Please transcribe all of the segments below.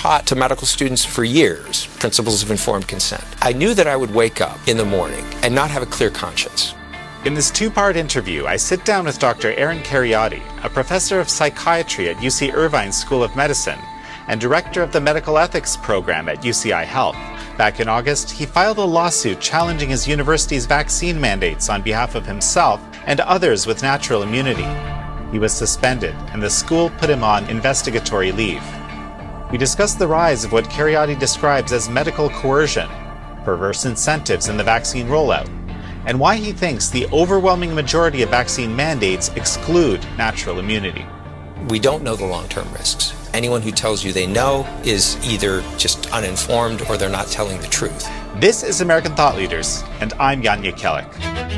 taught to medical students for years, principles of informed consent. I knew that I would wake up in the morning and not have a clear conscience. In this two-part interview, I sit down with Dr. Aaron Kheriaty, a professor of psychiatry at UC Irvine School of Medicine and director of the medical ethics program at UCI Health. Back in August, he filed a lawsuit challenging his university's vaccine mandates on behalf of himself and others with natural immunity. He was suspended, and the school put him on investigatory leave. We discussed the rise of what Kheriaty describes as medical coercion, perverse incentives in the vaccine rollout, and why he thinks the overwhelming majority of vaccine mandates exclude natural immunity. We don't know the long-term risks. Anyone who tells you they know is either just uninformed or they're not telling the truth. This is American Thought Leaders, and I'm Jan Jekielek.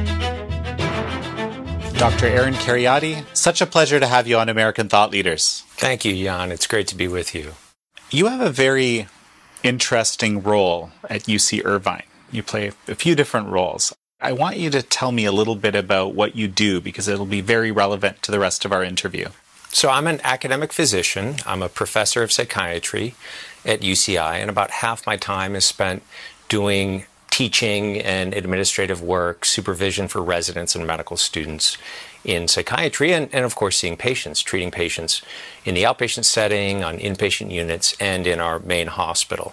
Dr. Aaron Kheriaty, such a pleasure to have you on American Thought Leaders. Thank you, Jan. It's great to be with you. You have a very interesting role at UC Irvine. You play a few different roles. I want you to tell me a little bit about what you do because it'll be very relevant to the rest of our interview. So I'm an academic physician. I'm a professor of psychiatry at UCI, and about half my time is spent doing teaching and administrative work, supervision for residents and medical students in psychiatry, and of course seeing patients, treating patients in the outpatient setting, on inpatient units, and in our main hospital.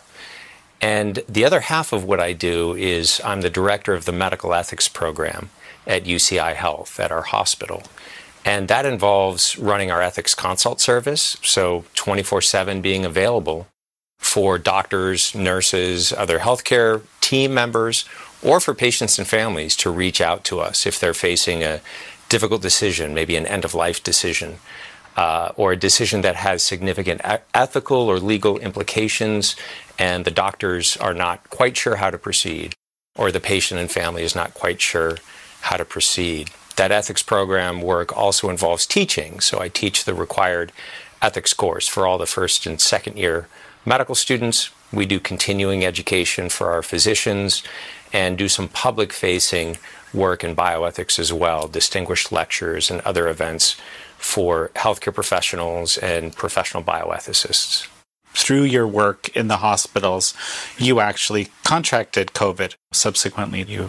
And the other half of what I do is I'm the director of the medical ethics program at UCI Health at our hospital. And that involves running our ethics consult service, so 24/7 being available for doctors, nurses, other healthcare team members, or for patients and families to reach out to us if they're facing a difficult decision, maybe an end-of-life decision, or a decision that has significant ethical or legal implications, and the doctors are not quite sure how to proceed, or the patient and family is not quite sure how to proceed. That ethics program work also involves teaching, so I teach the required ethics course for all the first and second year medical students. We do continuing education for our physicians and do some public-facing work in bioethics as well, distinguished lectures and other events for healthcare professionals and professional bioethicists. Through your work in the hospitals, you actually contracted COVID. Subsequently, you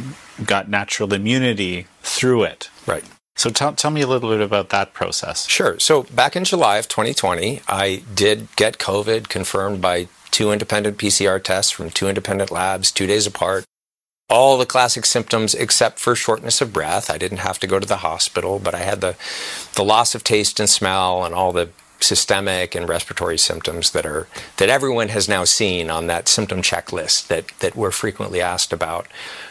got natural immunity through it. Right. So tell me a little bit about that process. Sure. So back in July of 2020, I did get COVID confirmed by 2 independent PCR tests from 2 independent labs, 2 days apart. All the classic symptoms except for shortness of breath. I didn't have to go to the hospital, but I had the loss of taste and smell and all the systemic and respiratory symptoms that everyone has now seen on that symptom checklist that we're frequently asked about.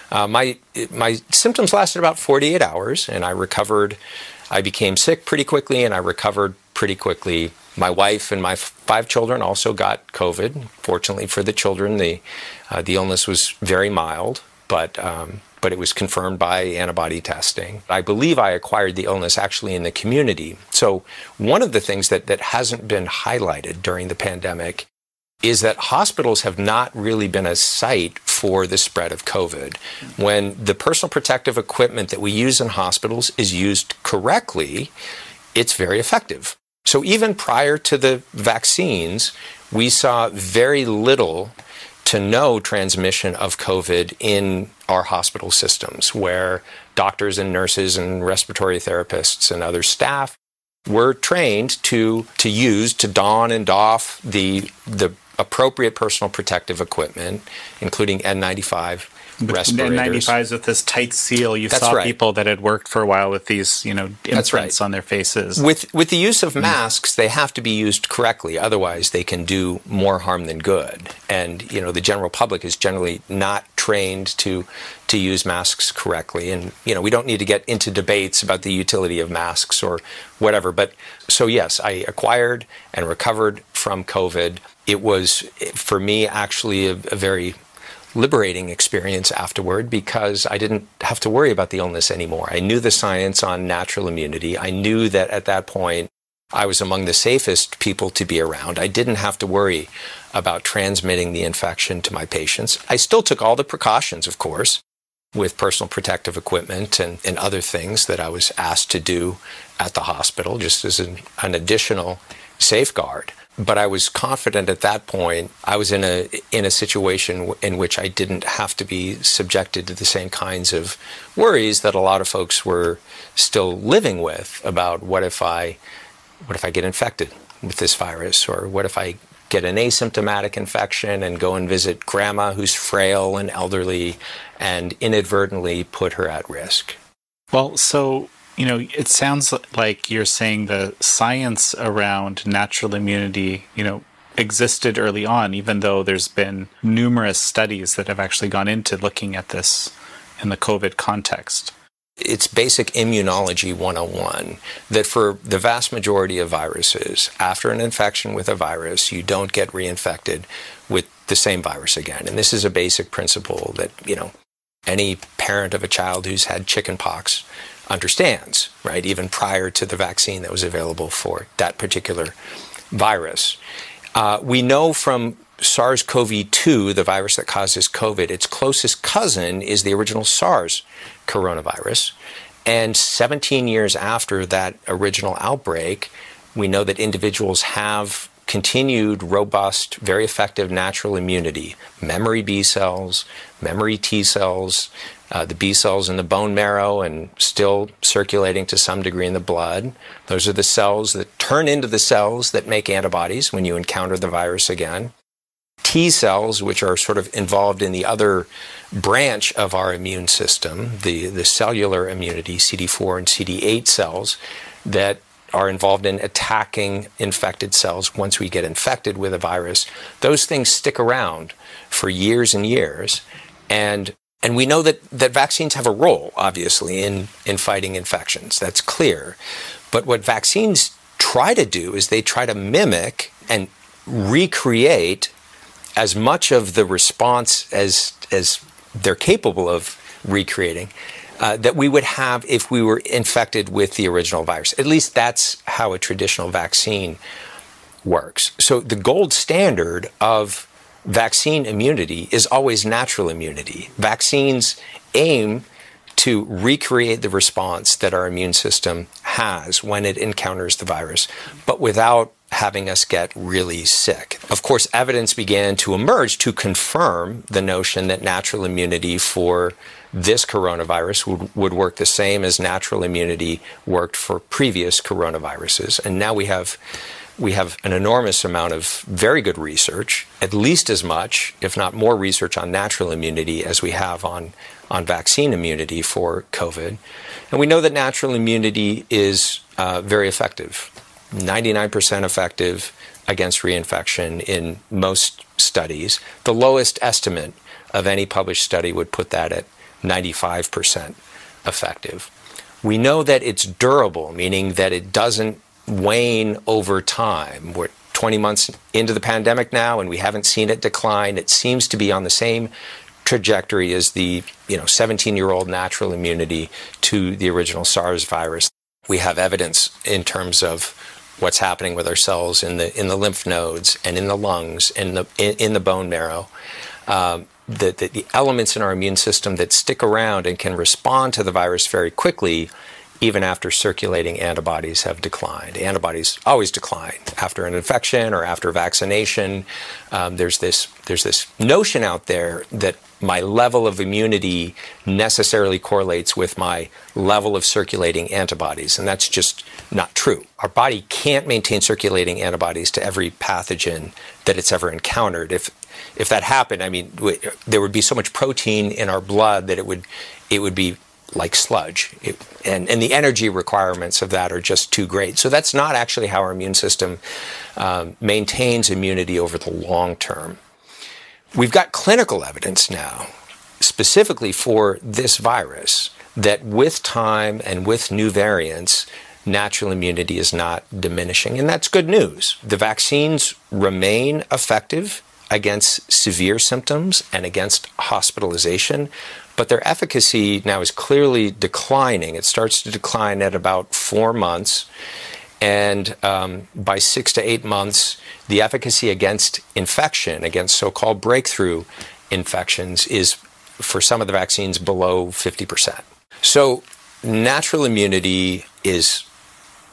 My symptoms lasted about 48 hours, and I recovered. I became sick pretty quickly, and I recovered pretty quickly. My wife and my 5 children also got COVID. Fortunately for the children, the illness was very mild, but it was confirmed by antibody testing. I believe I acquired the illness actually in the community. So one of the things that hasn't been highlighted during the pandemic is that hospitals have not really been a site for the spread of COVID. When the personal protective equipment that we use in hospitals is used correctly, it's very effective. So even prior to the vaccines, we saw very little to no transmission of COVID in our hospital systems, where doctors and nurses and respiratory therapists and other staff were trained to don and doff the appropriate personal protective equipment, including N95 respirators. N95s with this tight seal. You That's saw right. people that had worked for a while with these, imprints on their faces. With the use of masks, they have to be used correctly. Otherwise, they can do more harm than good. And, the general public is generally not trained to use masks correctly. And, we don't need to get into debates about the utility of masks or whatever. But so, yes, I acquired and recovered from COVID. It was, for me, actually a very liberating experience afterward because I didn't have to worry about the illness anymore. I knew the science on natural immunity. I knew that at that point I was among the safest people to be around. I didn't have to worry about transmitting the infection to my patients. I still took all the precautions, of course, with personal protective equipment and other things that I was asked to do at the hospital, just as an additional safeguard. but I was confident at that point. I was in a situation in which I didn't have to be subjected to the same kinds of worries that a lot of folks were still living with about what if I get infected with this virus, or what if I get an asymptomatic infection and go and visit grandma who's frail and elderly and inadvertently put her at risk. Well, so, it sounds like you're saying the science around natural immunity, existed early on, even though there's been numerous studies that have actually gone into looking at this in the COVID context. It's basic immunology 101 that for the vast majority of viruses, after an infection with a virus, you don't get reinfected with the same virus again. And this is a basic principle that, any parent of a child who's had chickenpox understands, right? Even prior to the vaccine that was available for that particular virus. We know from SARS-CoV-2, the virus that causes COVID, its closest cousin is the original SARS coronavirus. And 17 years after that original outbreak, we know that individuals have continued robust, very effective natural immunity, memory B cells, memory T cells, the B cells in the bone marrow and still circulating to some degree in the blood. Those are the cells that turn into the cells that make antibodies when you encounter the virus again. T cells, which are sort of involved in the other branch of our immune system, the cellular immunity, CD4 and CD8 cells, that are involved in attacking infected cells once we get infected with a virus. Those things stick around for years and years. And we know that vaccines have a role, obviously, in fighting infections. That's clear. But what vaccines try to do is they try to mimic and recreate as much of the response as they're capable of recreating that we would have if we were infected with the original virus. At least that's how a traditional vaccine works. So the gold standard of vaccine immunity is always natural immunity. Vaccines aim to recreate the response that our immune system has when it encounters the virus, but without having us get really sick. Of course, evidence began to emerge to confirm the notion that natural immunity for this coronavirus would work the same as natural immunity worked for previous coronaviruses. And now we have an enormous amount of very good research, at least as much, if not more research on natural immunity as we have on vaccine immunity for COVID. And we know that natural immunity is very effective, 99% effective against reinfection in most studies. The lowest estimate of any published study would put that at 95% effective. We know that it's durable, meaning that it doesn't wane over time. We're 20 months into the pandemic now, and we haven't seen it decline. It seems to be on the same trajectory as the 17-year-old natural immunity to the original SARS virus. We have evidence in terms of what's happening with our cells in the lymph nodes and in the lungs and in the bone marrow. The elements in our immune system that stick around and can respond to the virus very quickly, even after circulating antibodies have declined. Antibodies always decline after an infection or after vaccination. There's this notion out there that my level of immunity necessarily correlates with my level of circulating antibodies, and that's just not true. Our body can't maintain circulating antibodies to every pathogen that it's ever encountered. If that happened, there would be so much protein in our blood that it would be like sludge, and the energy requirements of that are just too great. So that's not actually how our immune system maintains immunity over the long term. We've got clinical evidence now, specifically for this virus, that with time and with new variants, natural immunity is not diminishing, and that's good news. The vaccines remain effective against severe symptoms and against hospitalization, but their efficacy now is clearly declining. It starts to decline at about 4 months, and by 6 to 8 months, the efficacy against infection, against so-called breakthrough infections, is, for some of the vaccines, below 50%. So natural immunity is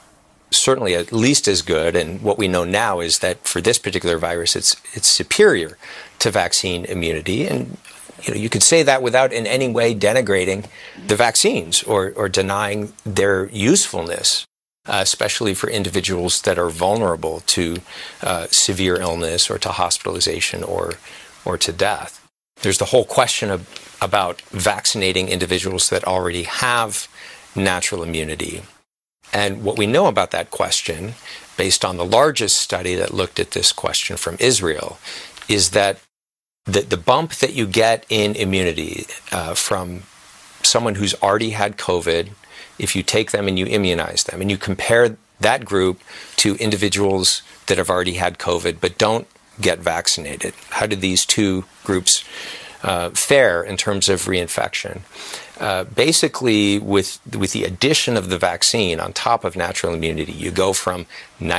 certainly at least as good. And what we know now is that for this particular virus, it's superior to vaccine immunity. And you could say that without in any way denigrating the vaccines or denying their usefulness, especially for individuals that are vulnerable to severe illness or to hospitalization or to death. There's the whole question about vaccinating individuals that already have natural immunity. And what we know about that question, based on the largest study that looked at this question from Israel, is that the bump that you get in immunity from someone who's already had COVID, if you take them and you immunize them, and you compare that group to individuals that have already had COVID but don't get vaccinated, how did these two groups fare in terms of reinfection? Basically, with the addition of the vaccine on top of natural immunity, you go from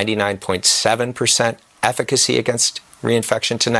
99.7% efficacy against reinfection to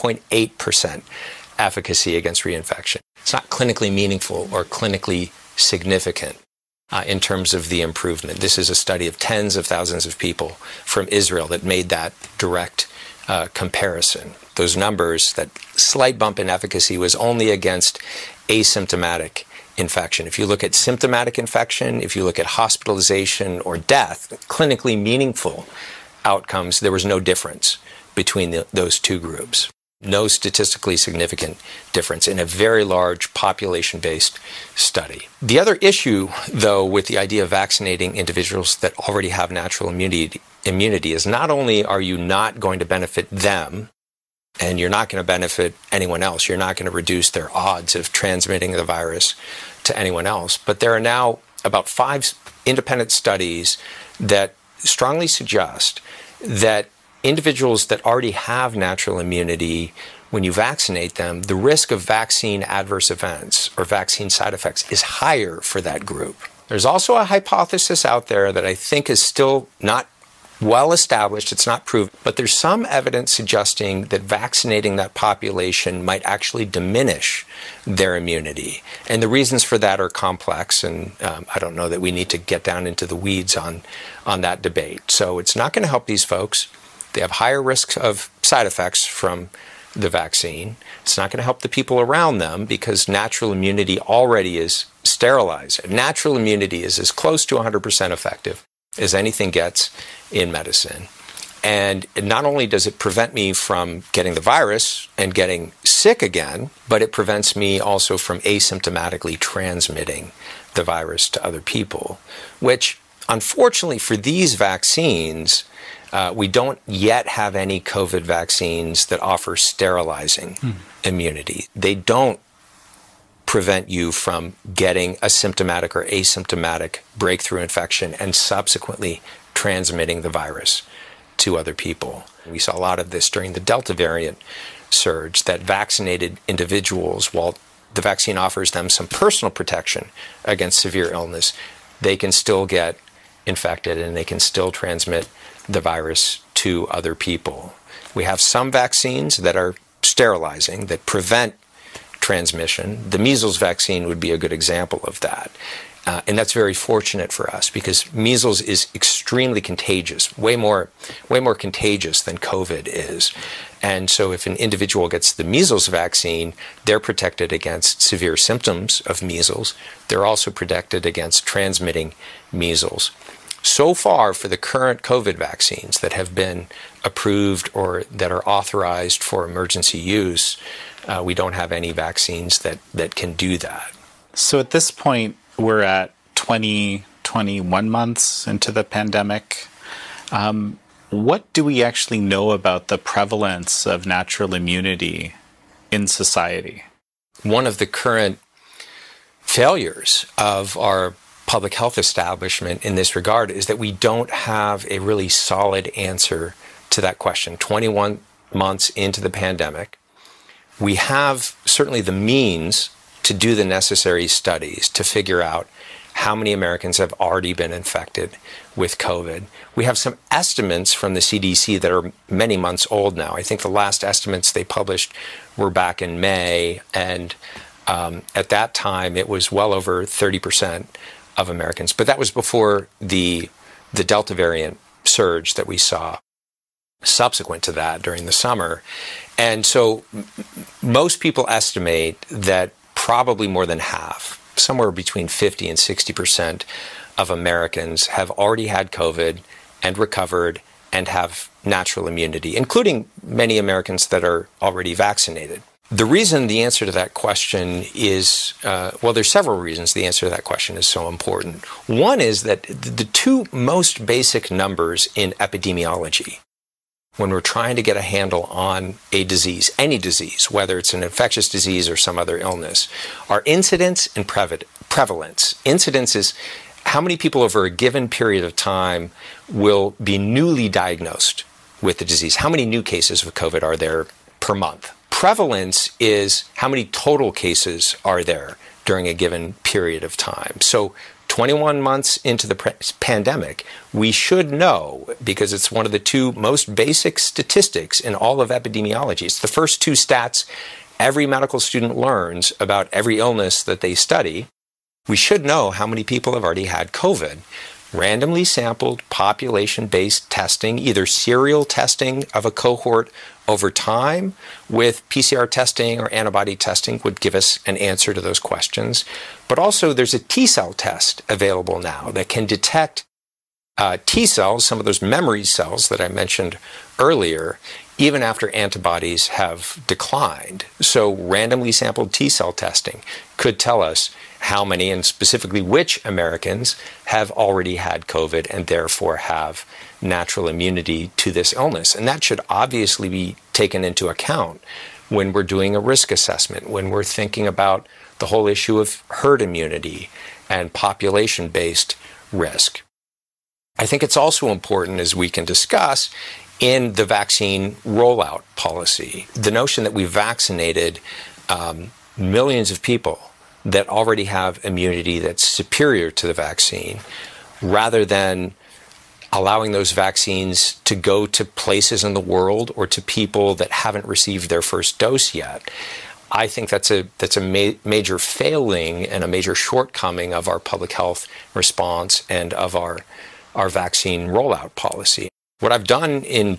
99.8% efficacy against reinfection. It's not clinically meaningful or clinically significant in terms of the improvement. This is a study of tens of thousands of people from Israel that made that direct comparison. Those numbers, that slight bump in efficacy was only against asymptomatic infection. If you look at symptomatic infection, if you look at hospitalization or death, clinically meaningful outcomes, there was no difference between those two groups. No statistically significant difference in a very large population-based study. The other issue, though, with the idea of vaccinating individuals that already have natural immunity is not only are you not going to benefit them, and you're not going to benefit anyone else, you're not going to reduce their odds of transmitting the virus to anyone else, but there are now about 5 independent studies that strongly suggest that individuals that already have natural immunity, when you vaccinate them, the risk of vaccine adverse events or vaccine side effects is higher for that group. There's also a hypothesis out there that I think is still not well established, it's not proved, but there's some evidence suggesting that vaccinating that population might actually diminish their immunity. And the reasons for that are complex, and I don't know that we need to get down into the weeds on that debate. So it's not going to help these folks. They have higher risks of side effects from the vaccine. It's not going to help the people around them because natural immunity already is sterilized. Natural immunity is as close to 100% effective as anything gets in medicine. And not only does it prevent me from getting the virus and getting sick again, but it prevents me also from asymptomatically transmitting the virus to other people, which unfortunately for these vaccines, we don't yet have any COVID vaccines that offer sterilizing immunity. They don't prevent you from getting a symptomatic or asymptomatic breakthrough infection and subsequently transmitting the virus to other people. We saw a lot of this during the Delta variant surge, that vaccinated individuals, while the vaccine offers them some personal protection against severe illness, they can still get infected and they can still transmit the virus to other people. We have some vaccines that are sterilizing, that prevent transmission. The measles vaccine would be a good example of that. And that's very fortunate for us because measles is extremely contagious, way more contagious than COVID is. And so if an individual gets the measles vaccine, they're protected against severe symptoms of measles. They're also protected against transmitting measles. So far, for the current COVID vaccines that have been approved or that are authorized for emergency use, we don't have any vaccines that can do that. So at this point, we're at 21 months into the pandemic. What do we actually know about the prevalence of natural immunity in society? One of the current failures of our public health establishment in this regard is that we don't have a really solid answer to that question. 21 months into the pandemic, we have certainly the means to do the necessary studies to figure out how many Americans have already been infected with COVID. We have some estimates from the CDC that are many months old now. I think the last estimates they published were back in May, and at that time it was well over 30% of Americans. But that was before the the Delta variant surge that we saw subsequent to that during the summer. And so most people estimate that probably more than half, somewhere between 50 and 60% of Americans have already had COVID and recovered and have natural immunity, including many Americans that are already vaccinated. The reason the answer to that question is, there's several reasons the answer to that question is so important. One is that the two most basic numbers in epidemiology, when we're trying to get a handle on a disease, any disease, whether it's an infectious disease or some other illness, are incidence and prevalence. Incidence is how many people over a given period of time will be newly diagnosed with the disease. How many new cases of COVID are there per month? Prevalence is how many total cases are there during a given period of time. So 21 months into the pandemic, we should know, because it's one of the two most basic statistics in all of epidemiology. It's the first two stats every medical student learns about every illness that they study. We should know how many people have already had COVID. Randomly sampled, population-based testing, either serial testing of a cohort over time with PCR testing or antibody testing, would give us an answer to those questions. But also there's a T-cell test available now that can detect T cells, some of those memory cells that I mentioned earlier, even after antibodies have declined. So randomly sampled T-cell testing could tell us how many, and specifically which Americans have already had COVID and therefore have natural immunity to this illness. And that should obviously be taken into account when we're doing a risk assessment, when we're thinking about the whole issue of herd immunity and population-based risk. I think it's also important, as we can discuss, in the vaccine rollout policy, the notion that we vaccinated millions of people that already have immunity that's superior to the vaccine, rather than allowing those vaccines to go to places in the world or to people that haven't received their first dose yet. I think that's a major failing and a major shortcoming of our public health response and of our vaccine rollout policy. What I've done in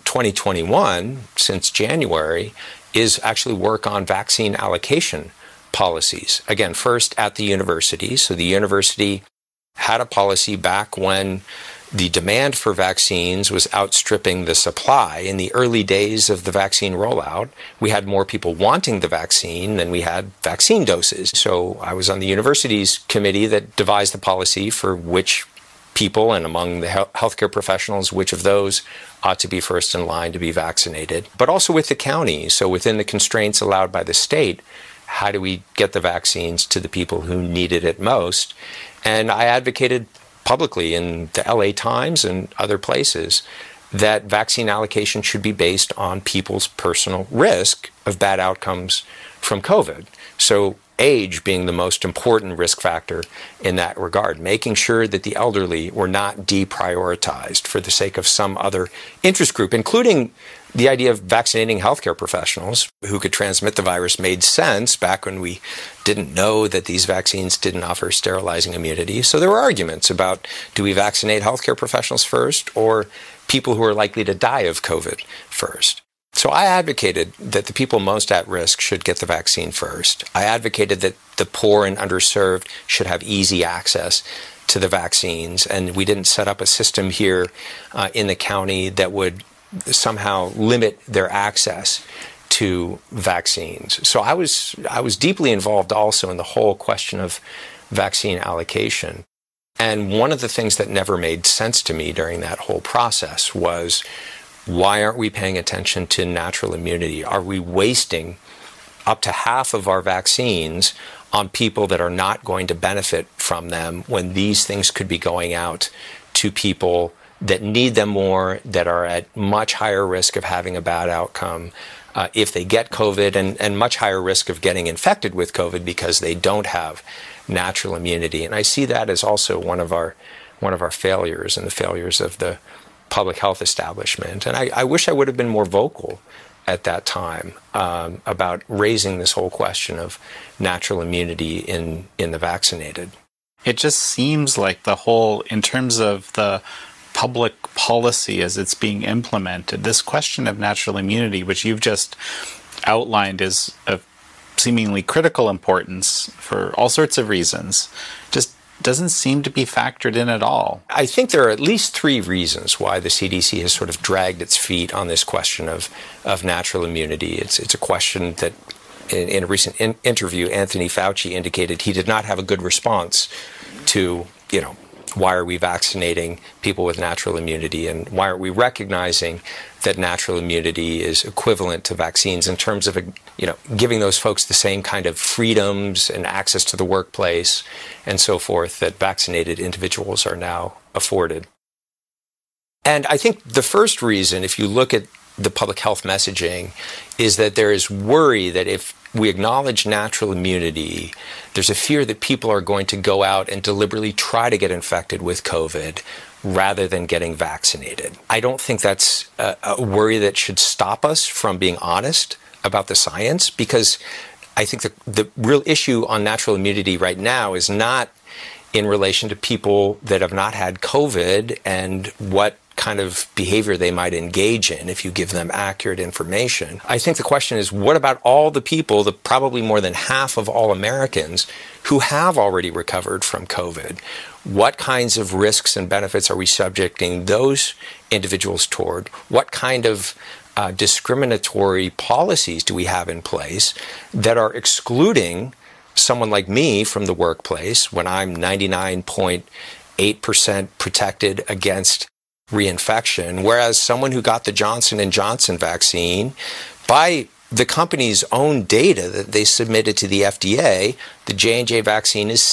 2021, since January, is actually work on vaccine allocation policies. Again, first at the university. So the university had a policy back when the demand for vaccines was outstripping the supply. In the early days of the vaccine rollout, we had more people wanting the vaccine than we had vaccine doses. So I was on the university's committee that devised the policy for which people, and among the healthcare professionals, which of those ought to be first in line to be vaccinated, but also with the county. So within the constraints allowed by the state, how do we get the vaccines to the people who needed it most? And I advocated publicly in the LA Times and other places that vaccine allocation should be based on people's personal risk of bad outcomes from COVID. So age being the most important risk factor in that regard, making sure that the elderly were not deprioritized for the sake of some other interest group, including the idea of vaccinating healthcare professionals who could transmit the virus made sense back when we didn't know that these vaccines didn't offer sterilizing immunity. So there were arguments about, do we vaccinate healthcare professionals first or people who are likely to die of COVID first? So I advocated that the people most at risk should get the vaccine first. I advocated that the poor and underserved should have easy access to the vaccines, and we didn't set up a system here in the county that would somehow limit their access to vaccines. So I was deeply involved also in the whole question of vaccine allocation. And one of the things that never made sense to me during that whole process was, why aren't we paying attention to natural immunity? Are we wasting up to half of our vaccines on people that are not going to benefit from them when these things could be going out to people that need them more, that are at much higher risk of having a bad outcome if they get COVID, and much higher risk of getting infected with COVID because they don't have natural immunity? And I see that as also one of our failures, and the failures of the public health establishment. And I wish I would have been more vocal at that time about raising this whole question of natural immunity in the vaccinated. It just seems like the whole, in terms of the public policy as it's being implemented, this question of natural immunity, which you've just outlined, is of seemingly critical importance for all sorts of reasons, just doesn't seem to be factored in at all. I think there are at least three reasons why the CDC has sort of dragged its feet on this question of natural immunity. It's a question that in a recent interview, Anthony Fauci indicated he did not have a good response to, why are we vaccinating people with natural immunity, and why aren't we recognizing that natural immunity is equivalent to vaccines in terms of, giving those folks the same kind of freedoms and access to the workplace and so forth that vaccinated individuals are now afforded. And I think the first reason, if you look at the public health messaging, is that there is worry that if we acknowledge natural immunity, there's a fear that people are going to go out and deliberately try to get infected with COVID rather than getting vaccinated. I don't think that's a worry that should stop us from being honest about the science, because I think the real issue on natural immunity right now is not in relation to people that have not had COVID and what kind of behavior they might engage in if you give them accurate information. I think the question is, what about all the people, probably more than half of all Americans, who have already recovered from COVID? What kinds of risks and benefits are we subjecting those individuals toward? What kind of discriminatory policies do we have in place that are excluding someone like me from the workplace when I'm 99.8% protected against reinfection, whereas someone who got the Johnson & Johnson vaccine, by the company's own data that they submitted to the FDA, the J&J vaccine is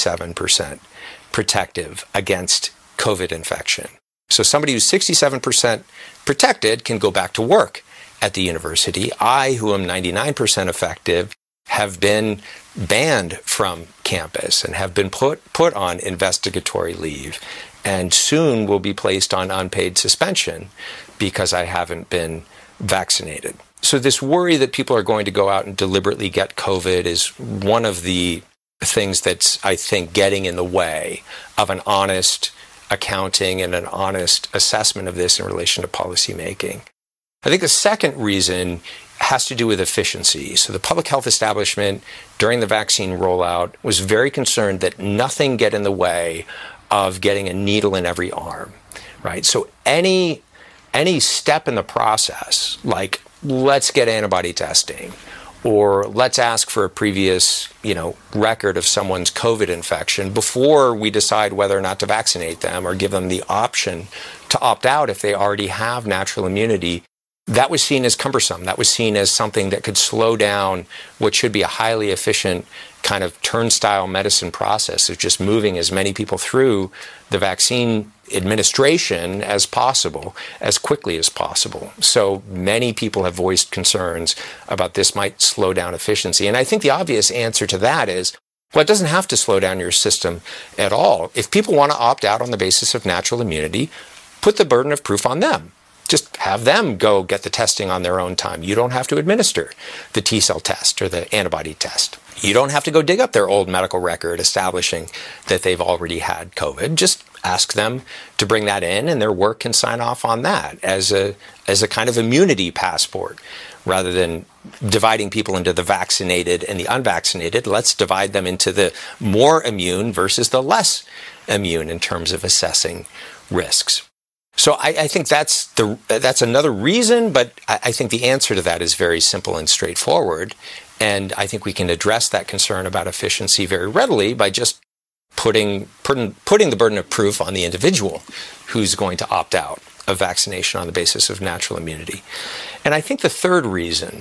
67% protective against COVID infection. So somebody who's 67% protected can go back to work at the university. I, who am 99% effective, have been banned from campus and have been put on investigatory leave, and soon will be placed on unpaid suspension because I haven't been vaccinated. So this worry that people are going to go out and deliberately get COVID is one of the things that's, I think, getting in the way of an honest accounting and an honest assessment of this in relation to policymaking. I think the second reason has to do with efficiency. So the public health establishment during the vaccine rollout was very concerned that nothing get in the way of getting a needle in every arm, right? So any step in the process, like let's get antibody testing, or let's ask for a previous, record of someone's COVID infection before we decide whether or not to vaccinate them or give them the option to opt out if they already have natural immunity, that was seen as cumbersome. That was seen as something that could slow down what should be a highly efficient kind of turnstile medicine process of just moving as many people through the vaccine administration as possible, as quickly as possible. So many people have voiced concerns about this might slow down efficiency. And I think the obvious answer to that is, well, it doesn't have to slow down your system at all. If people want to opt out on the basis of natural immunity, put the burden of proof on them. Just have them go get the testing on their own time. You don't have to administer the T-cell test or the antibody test. You don't have to go dig up their old medical record establishing that they've already had COVID. Just ask them to bring that in, and their work can sign off on that as a kind of immunity passport. Rather than dividing people into the vaccinated and the unvaccinated, let's divide them into the more immune versus the less immune in terms of assessing risks. So I think that's another reason, but I think the answer to that is very simple and straightforward. And I think we can address that concern about efficiency very readily by just putting the burden of proof on the individual who's going to opt out of vaccination on the basis of natural immunity. And I think the third reason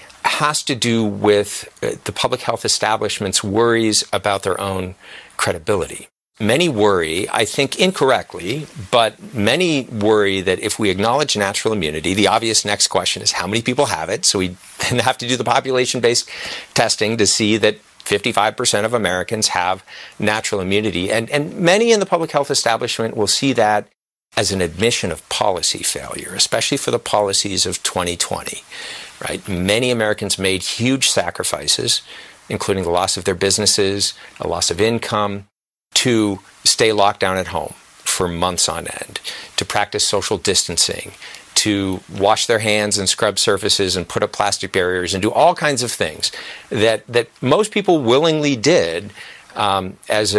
has to do with the public health establishment's worries about their own credibility. Many worry, I think incorrectly, but many worry that if we acknowledge natural immunity, the obvious next question is how many people have it? So we then have to do the population-based testing to see that 55% of Americans have natural immunity. And many in the public health establishment will see that as an admission of policy failure, especially for the policies of 2020, right? Many Americans made huge sacrifices, including the loss of their businesses, a loss of income, to stay locked down at home for months on end, to practice social distancing, to wash their hands and scrub surfaces and put up plastic barriers and do all kinds of things that most people willingly did as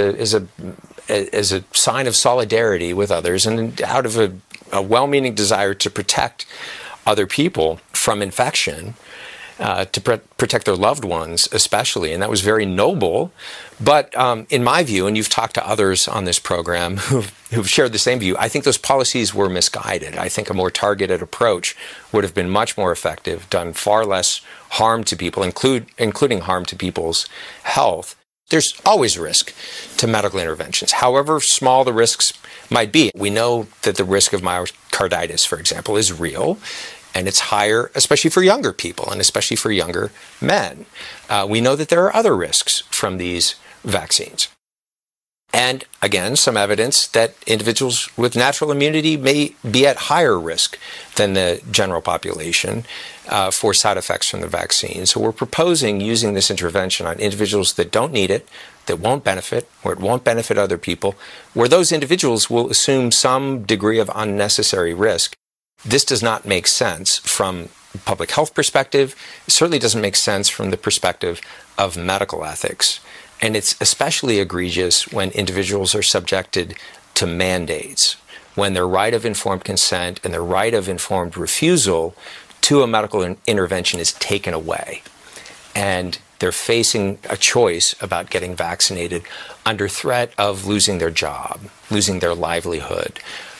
a sign of solidarity with others and out of a well-meaning desire to protect other people from infection, to protect their loved ones especially, and that was very noble. But in my view, and you've talked to others on this program who've shared the same view, I think those policies were misguided. I think a more targeted approach would have been much more effective, done far less harm to people, including harm to people's health. There's always risk to medical interventions, however small the risks might be. We know that the risk of myocarditis, for example, is real. And it's higher, especially for younger people and especially for younger men. We know that there are other risks from these vaccines. And again, some evidence that individuals with natural immunity may be at higher risk than the general population for side effects from the vaccine. So we're proposing using this intervention on individuals that don't need it, that won't benefit, or it won't benefit other people, where those individuals will assume some degree of unnecessary risk. This does not make sense from a public health perspective. It certainly doesn't make sense from the perspective of medical ethics. And it's especially egregious when individuals are subjected to mandates, when their right of informed consent and their right of informed refusal to a medical intervention is taken away. And they're facing a choice about getting vaccinated under threat of losing their job, losing their livelihood,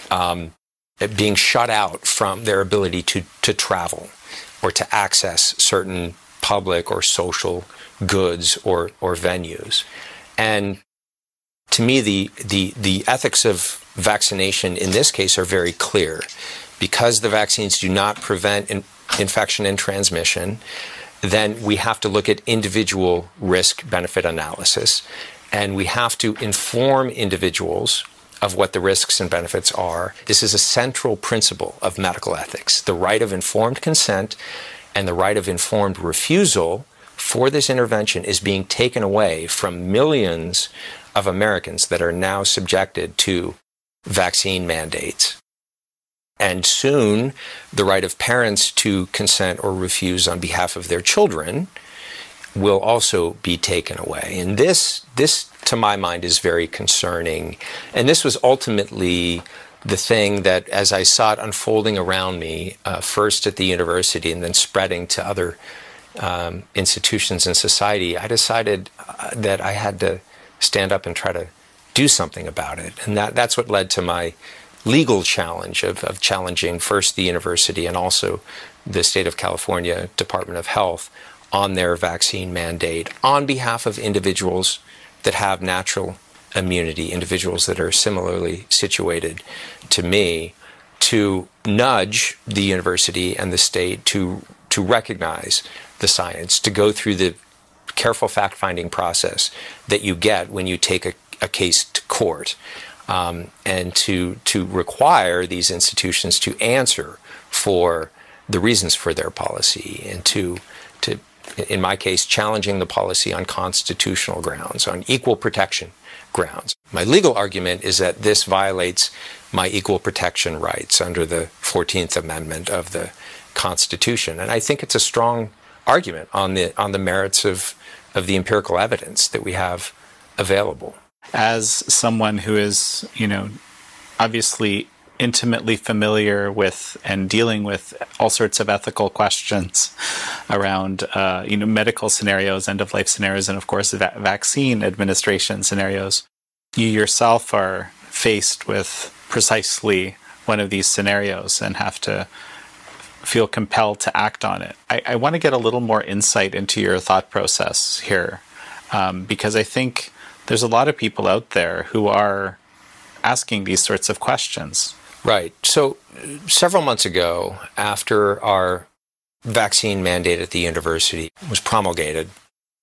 being shut out from their ability to travel or to access certain public or social goods or venues. And to me, the ethics of vaccination in this case are very clear. Because the vaccines do not prevent infection and transmission, then we have to look at individual risk-benefit analysis, and we have to inform individuals of what the risks and benefits are. This is a central principle of medical ethics. The right of informed consent and the right of informed refusal for this intervention is being taken away from millions of Americans that are now subjected to vaccine mandates. And soon, the right of parents to consent or refuse on behalf of their children will also be taken away. And this, to my mind, is very concerning. And this was ultimately the thing that, as I saw it unfolding around me, first at the university and then spreading to other institutions in society, I decided that I had to stand up and try to do something about it. And that's what led to my legal challenge of challenging first the university and also the state of California Department of Health on their vaccine mandate on behalf of individuals that have natural immunity, individuals that are similarly situated to me, to nudge the university and the state to recognize the science, to go through the careful fact-finding process that you get when you take a case to court, and to require these institutions to answer for the reasons for their policy, and to in my case, challenging the policy on constitutional grounds, on equal protection grounds. My legal argument is that this violates my equal protection rights under the 14th Amendment of the Constitution. And I think it's a strong argument on the merits of the empirical evidence that we have available. As someone who is, obviously intimately familiar with and dealing with all sorts of ethical questions around, medical scenarios, end-of-life scenarios, and of course, vaccine administration scenarios, you yourself are faced with precisely one of these scenarios and have to feel compelled to act on it. I want to get a little more insight into your thought process here, because I think there's a lot of people out there who are asking these sorts of questions. Right. So several months ago, after our vaccine mandate at the university was promulgated,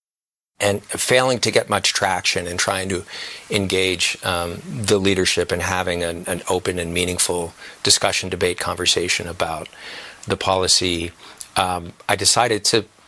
and failing to get much traction in trying to engage the leadership in having an open and meaningful discussion, debate, conversation about the policy, I decided to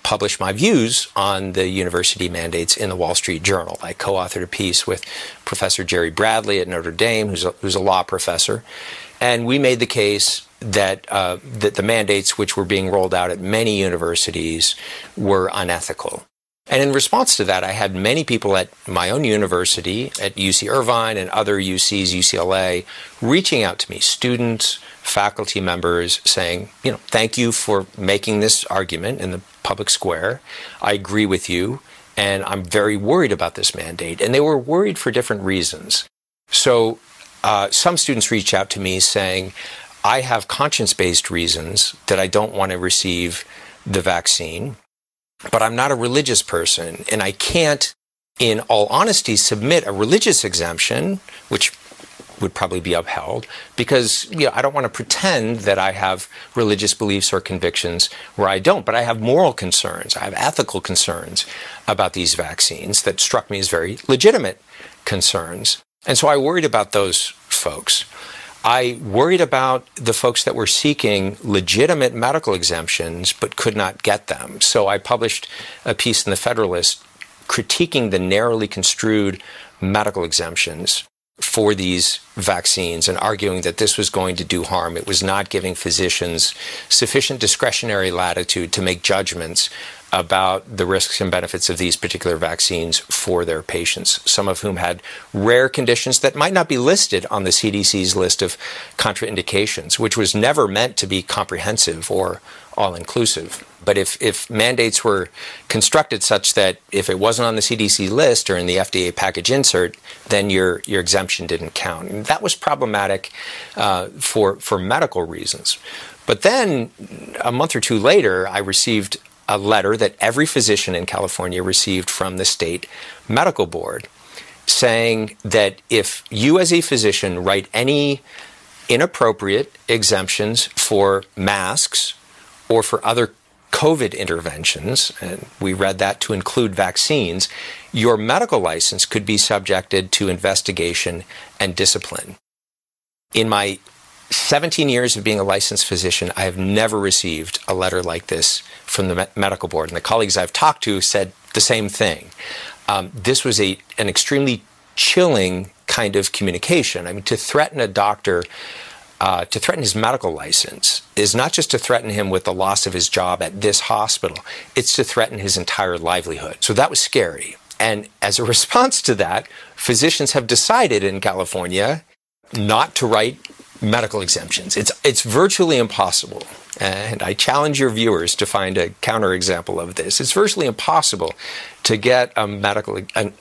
publish my views on the university mandates in the Wall Street Journal. I co-authored a piece with Professor Jerry Bradley at Notre Dame, who's a law professor, and we made the case that that the mandates which were being rolled out at many universities were unethical. And in response to that, I had many people at my own university, at UC Irvine and other UCs, UCLA, reaching out to me, students, faculty members, saying, thank you for making this argument in the public square. I agree with you, and I'm very worried about this mandate. And they were worried for different reasons. So some students reached out to me saying, I have conscience-based reasons that I don't want to receive the vaccine, but I'm not a religious person, and I can't, in all honesty, submit a religious exemption, which would probably be upheld, because I don't want to pretend that I have religious beliefs or convictions where I don't, but I have moral concerns, I have ethical concerns about these vaccines that struck me as very legitimate concerns. And so I worried about those folks. I worried about the folks that were seeking legitimate medical exemptions but could not get them. So I published a piece in the Federalist critiquing the narrowly construed medical exemptions for these vaccines and arguing that this was going to do harm. It was not giving physicians sufficient discretionary latitude to make judgments about the risks and benefits of these particular vaccines for their patients, some of whom had rare conditions that might not be listed on the CDC's list of contraindications, which was never meant to be comprehensive or all-inclusive. But if mandates were constructed such that if it wasn't on the CDC list or in the FDA package insert, then your exemption didn't count. And that was problematic for medical reasons. But then a month or two later, I received a letter that every physician in California received from the state medical board saying that if you as a physician write any inappropriate exemptions for masks or for other COVID interventions, and we read that to include vaccines, your medical license could be subjected to investigation and discipline. In my 17 years of being a licensed physician, I have never received a letter like this from the medical board. And the colleagues I've talked to said the same thing. This was an extremely chilling kind of communication. I mean, to threaten a doctor, to threaten his medical license is not just to threaten him with the loss of his job at this hospital, it's to threaten his entire livelihood. So that was scary. And as a response to that, physicians have decided in California not to write medical exemptions. It's virtually impossible, and I challenge your viewers to find a counterexample of this. It's virtually impossible to get a medical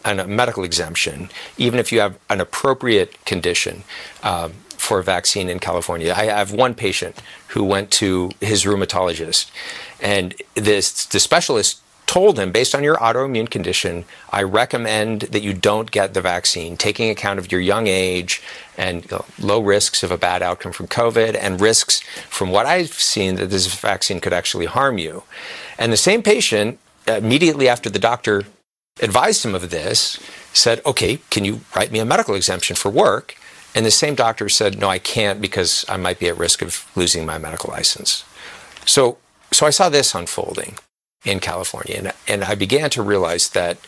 exemption, even if you have an appropriate condition for a vaccine in California. I have one patient who went to his rheumatologist, and the specialist told him, based on your autoimmune condition, I recommend that you don't get the vaccine, taking account of your young age and low risks of a bad outcome from COVID and risks from what I've seen that this vaccine could actually harm you. And the same patient, immediately after the doctor advised him of this, said, okay, can you write me a medical exemption for work? And the same doctor said, no, I can't because I might be at risk of losing my medical license. So I saw this unfolding in California, and I began to realize that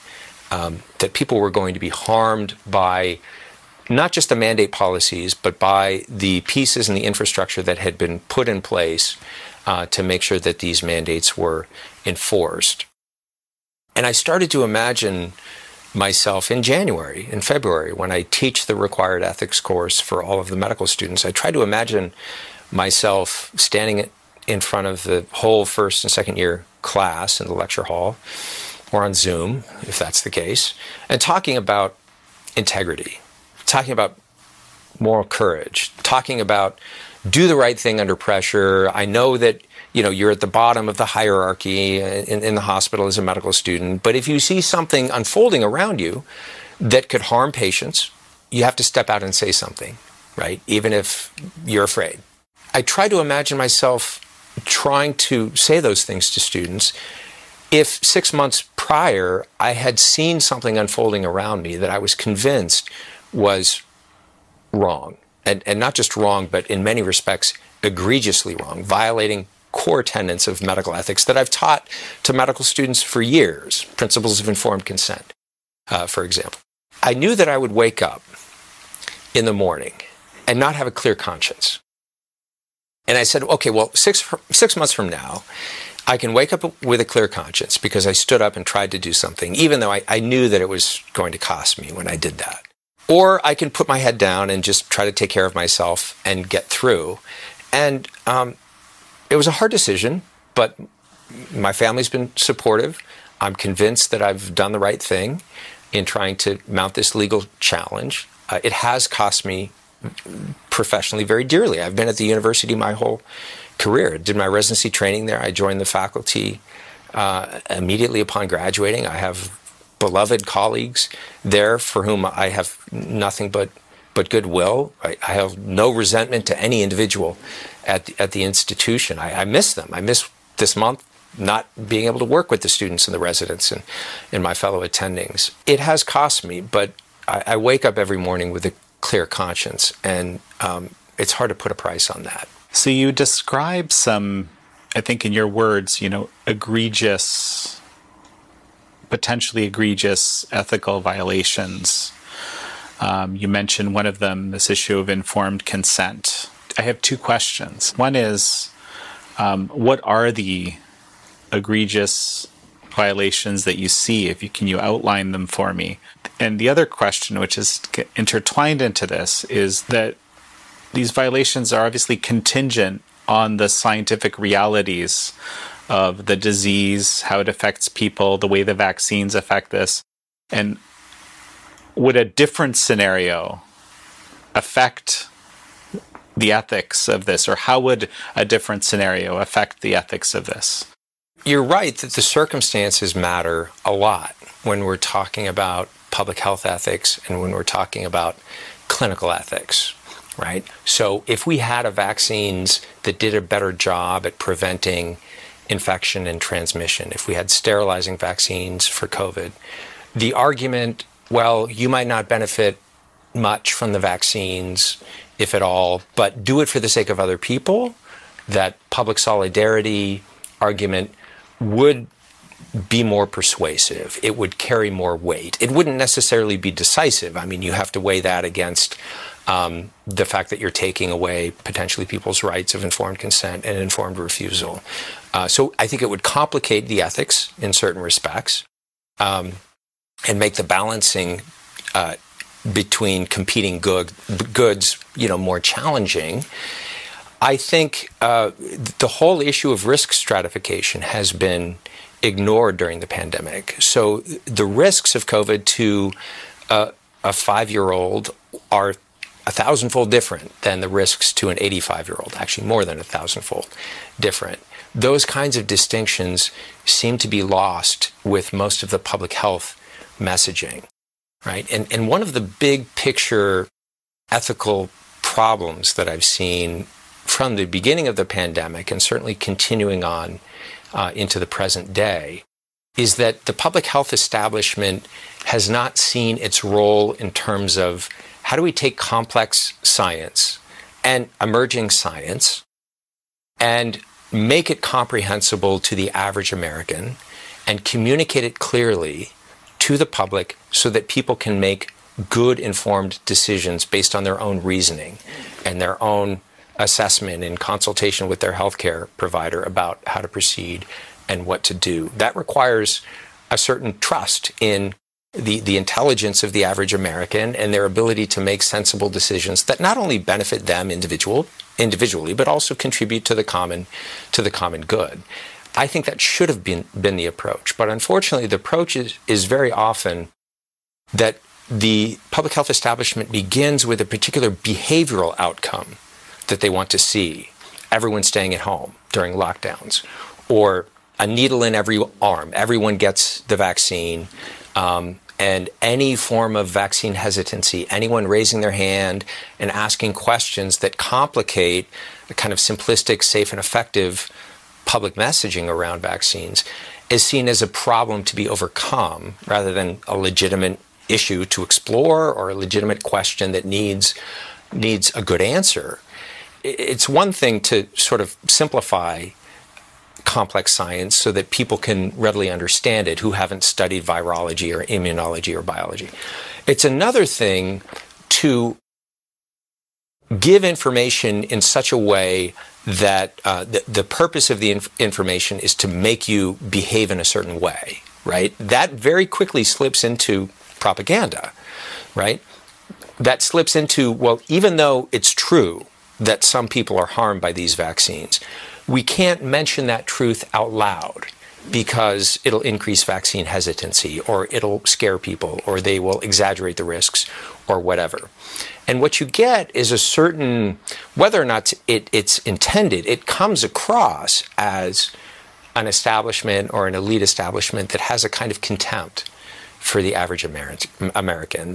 that people were going to be harmed by not just the mandate policies, but by the pieces and the infrastructure that had been put in place to make sure that these mandates were enforced. And I started to imagine myself in January, in February, when I teach the required ethics course for all of the medical students. I tried to imagine myself standing in front of the whole first and second year class in the lecture hall or on Zoom, if that's the case, and talking about integrity, talking about moral courage, talking about do the right thing under pressure. I know that you're at the bottom of the hierarchy in the hospital as a medical student, but if you see something unfolding around you that could harm patients, you have to step out and say something, right? Even if you're afraid. I try to imagine myself trying to say those things to students if 6 months prior I had seen something unfolding around me that I was convinced was wrong. And not just wrong, but in many respects egregiously wrong, violating core tenets of medical ethics that I've taught to medical students for years, principles of informed consent, for example. I knew that I would wake up in the morning and not have a clear conscience. And I said, okay, well, six months from now, I can wake up with a clear conscience because I stood up and tried to do something, even though I knew that it was going to cost me when I did that. Or I can put my head down and just try to take care of myself and get through. And it was a hard decision, but my family's been supportive. I'm convinced that I've done the right thing in trying to mount this legal challenge. It has cost me professionally very dearly. I've been at the university my whole career. Did my residency training there. I joined the faculty immediately upon graduating. I have beloved colleagues there for whom I have nothing but goodwill. I have no resentment to any individual at the institution. I miss them. I miss this month not being able to work with the students and the residents and my fellow attendings. It has cost me, but I wake up every morning with a clear conscience, and it's hard to put a price on that. So you describe some, I think in your words, potentially egregious ethical violations. You mentioned one of them, this issue of informed consent. I have two questions. One is, what are the egregious violations that you see? Can you outline them for me? And the other question, which is intertwined into this, is that these violations are obviously contingent on the scientific realities of the disease, how it affects people, the way the vaccines affect this. And would a different scenario affect the ethics of this, or how would a different scenario affect the ethics of this? You're right that the circumstances matter a lot when we're talking about public health ethics and when we're talking about clinical ethics, right? So if we had vaccines that did a better job at preventing infection and transmission, if we had sterilizing vaccines for COVID, the argument, well, you might not benefit much from the vaccines, if at all, but do it for the sake of other people, that public solidarity argument would be more persuasive. It would carry more weight. It wouldn't necessarily be decisive. I mean, you have to weigh that against the fact that you're taking away potentially people's rights of informed consent and informed refusal. So I think it would complicate the ethics in certain respects and make the balancing between competing goods, more challenging. I think the whole issue of risk stratification has been ignored during the pandemic. So the risks of COVID to a 5-year-old are 1,000-fold different than the risks to an 85-year-old, actually more than 1,000-fold different. Those kinds of distinctions seem to be lost with most of the public health messaging, right? And one of the big picture ethical problems that I've seen from the beginning of the pandemic and certainly continuing on into the present day is that the public health establishment has not seen its role in terms of how do we take complex science and emerging science and make it comprehensible to the average American and communicate it clearly to the public so that people can make good informed decisions based on their own reasoning and their own assessment in consultation with their healthcare provider about how to proceed and what to do. That requires a certain trust in the intelligence of the average American and their ability to make sensible decisions that not only benefit them individually, but also contribute to the common good. I think that should have been the approach. But unfortunately, the approach is very often that the public health establishment begins with a particular behavioral outcome that they want to see. Everyone staying at home during lockdowns, or a needle in every arm. Everyone gets the vaccine. And any form of vaccine hesitancy, anyone raising their hand and asking questions that complicate the kind of simplistic, safe, and effective public messaging around vaccines is seen as a problem to be overcome rather than a legitimate issue to explore or a legitimate question that needs a good answer. It's one thing to sort of simplify complex science so that people can readily understand it who haven't studied virology or immunology or biology. It's another thing to give information in such a way that the purpose of the information is to make you behave in a certain way, right? That very quickly slips into propaganda, right? That slips into, well, even though it's true that some people are harmed by these vaccines, we can't mention that truth out loud because it'll increase vaccine hesitancy, or it'll scare people, or they will exaggerate the risks, or whatever. And what you get is a certain, whether or not it's intended, it comes across as an establishment or an elite establishment that has a kind of contempt for the average American,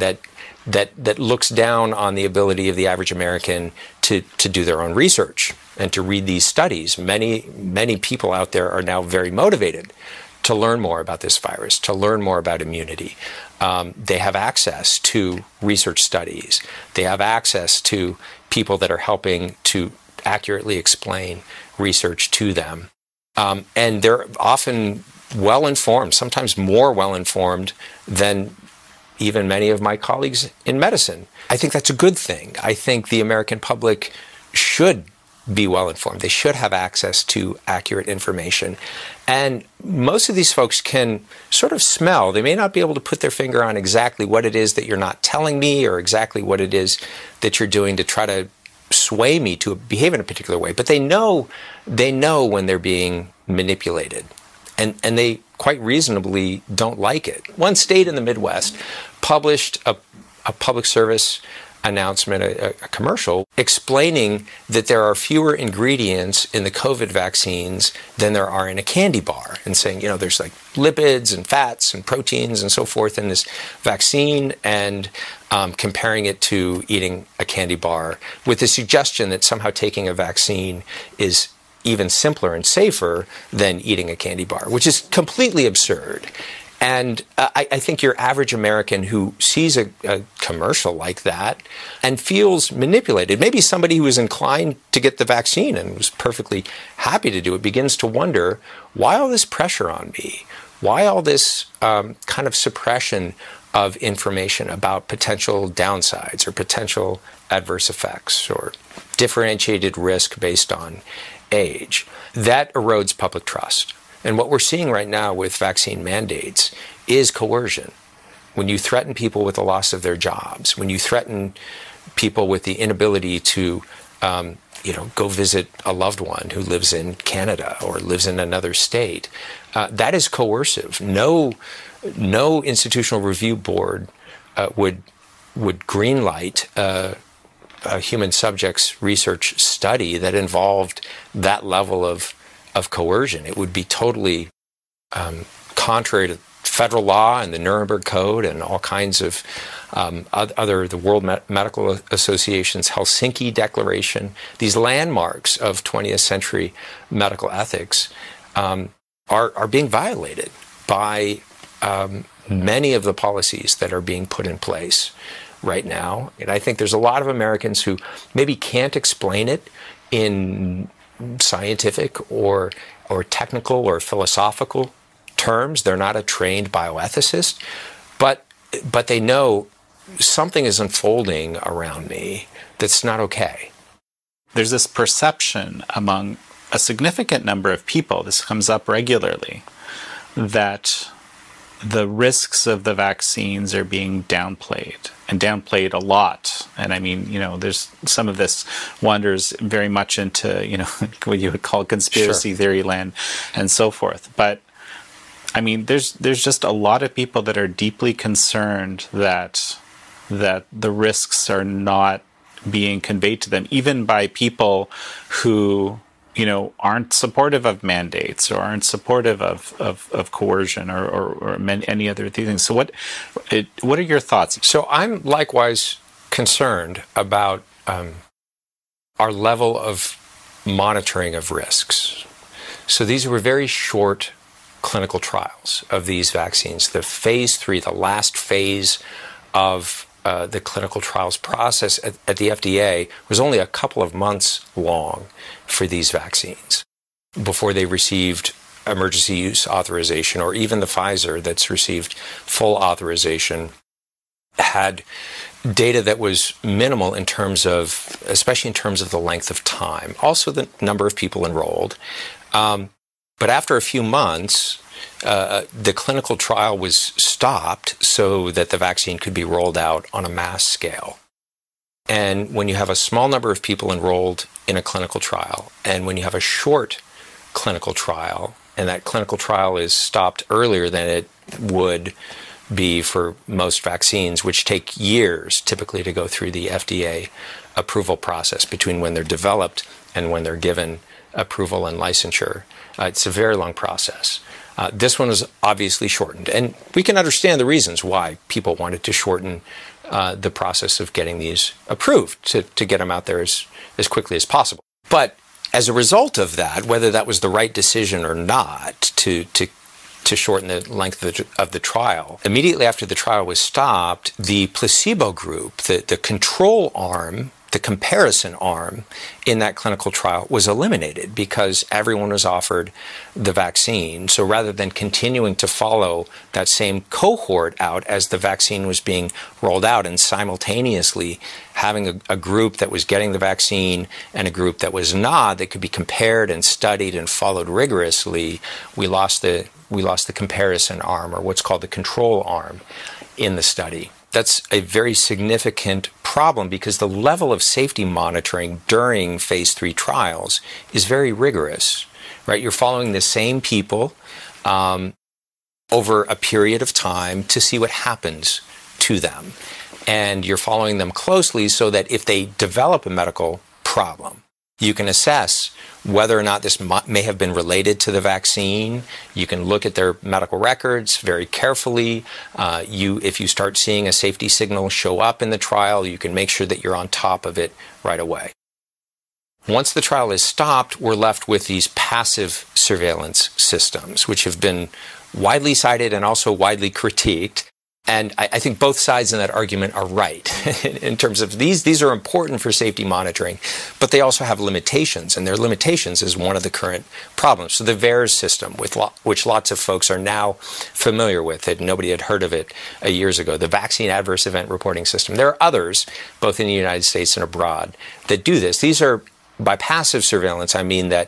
that looks down on the ability of the average American to do their own research and to read these studies. Many people out there are now very motivated to learn more about this virus, to learn more about immunity. They have access to research studies. They have access to people that are helping to accurately explain research to them. And they're often well-informed, sometimes more well-informed than even many of my colleagues in medicine. I think that's a good thing. I think the American public should be well-informed. They should have access to accurate information. And most of these folks can sort of smell. They may not be able to put their finger on exactly what it is that you're not telling me or exactly what it is that you're doing to try to sway me to behave in a particular way. But they know when they're being manipulated. And they quite reasonably don't like it. One state in the Midwest published a public service announcement, a commercial, explaining that there are fewer ingredients in the COVID vaccines than there are in a candy bar, and saying, there's like lipids and fats and proteins and so forth in this vaccine, and comparing it to eating a candy bar with the suggestion that somehow taking a vaccine is even simpler and safer than eating a candy bar, which is completely absurd. And I think your average American who sees a commercial like that and feels manipulated, maybe somebody who is inclined to get the vaccine and was perfectly happy to do it, begins to wonder, why all this pressure on me? Why all this kind of suppression of information about potential downsides or potential adverse effects or differentiated risk based on age? That erodes public trust. And what we're seeing right now with vaccine mandates is coercion. When you threaten people with the loss of their jobs, when you threaten people with the inability to, go visit a loved one who lives in Canada or lives in another state, that is coercive. No institutional review board would greenlight a human subjects research study that involved that level of coercion. It would be totally contrary to federal law and the Nuremberg Code and all kinds of the World Medical Association's Helsinki Declaration. These landmarks of 20th century medical ethics are being violated by many of the policies that are being put in place right now. And I think there's a lot of Americans who maybe can't explain it in scientific or technical or philosophical terms. They're not a trained bioethicist, but they know something is unfolding around me that's not okay. There's this perception among a significant number of people, this comes up regularly, that the risks of the vaccines are being downplayed, and downplayed a lot. And I mean, there's some of this wanders very much into, what you would call conspiracy theory land and so forth. But I mean, there's just a lot of people that are deeply concerned that the risks are not being conveyed to them, even by people who aren't supportive of mandates or aren't supportive of coercion or any other things. So what are your thoughts? So I'm likewise concerned about our level of monitoring of risks. So these were very short clinical trials of these vaccines. The phase 3, the last phase of the clinical trials process at the FDA was only a couple of months long for these vaccines. before they received emergency use authorization, or even the Pfizer that's received full authorization, had data that was minimal in terms of, especially in terms of the length of time, also the number of people enrolled. But after a few months, the clinical trial was stopped so that the vaccine could be rolled out on a mass scale. And when you have a small number of people enrolled in a clinical trial, and when you have a short clinical trial, and that clinical trial is stopped earlier than it would be for most vaccines, which take years typically to go through the FDA approval process between when they're developed and when they're given approval and licensure. It's a very long process. This one was obviously shortened, and we can understand the reasons why people wanted to shorten the process of getting these approved to get them out there as quickly as possible. But as a result of that, whether that was the right decision or not to shorten the length of the trial, immediately after the trial was stopped, the placebo group, the control arm, the comparison arm in that clinical trial was eliminated because everyone was offered the vaccine. So rather than continuing to follow that same cohort out as the vaccine was being rolled out and simultaneously having a group that was getting the vaccine and a group that was not, that could be compared and studied and followed rigorously, we lost the comparison arm, or what's called the control arm, in the study. That's a very significant problem because the level of safety monitoring during phase 3 trials is very rigorous, right? You're following the same people over a period of time to see what happens to them. And you're following them closely so that if they develop a medical problem, you can assess whether or not this may have been related to the vaccine. You can look at their medical records very carefully. If you start seeing a safety signal show up in the trial, you can make sure that you're on top of it right away. Once the trial is stopped, we're left with these passive surveillance systems, which have been widely cited and also widely critiqued. And I think both sides in that argument are right in terms of these are important for safety monitoring, but they also have limitations, and their limitations is one of the current problems. So the VAERS system, which lots of folks are now familiar with, it nobody had heard of it years ago, the Vaccine Adverse Event Reporting System. There are others, both in the United States and abroad, that do this. These are, by passive surveillance, I mean that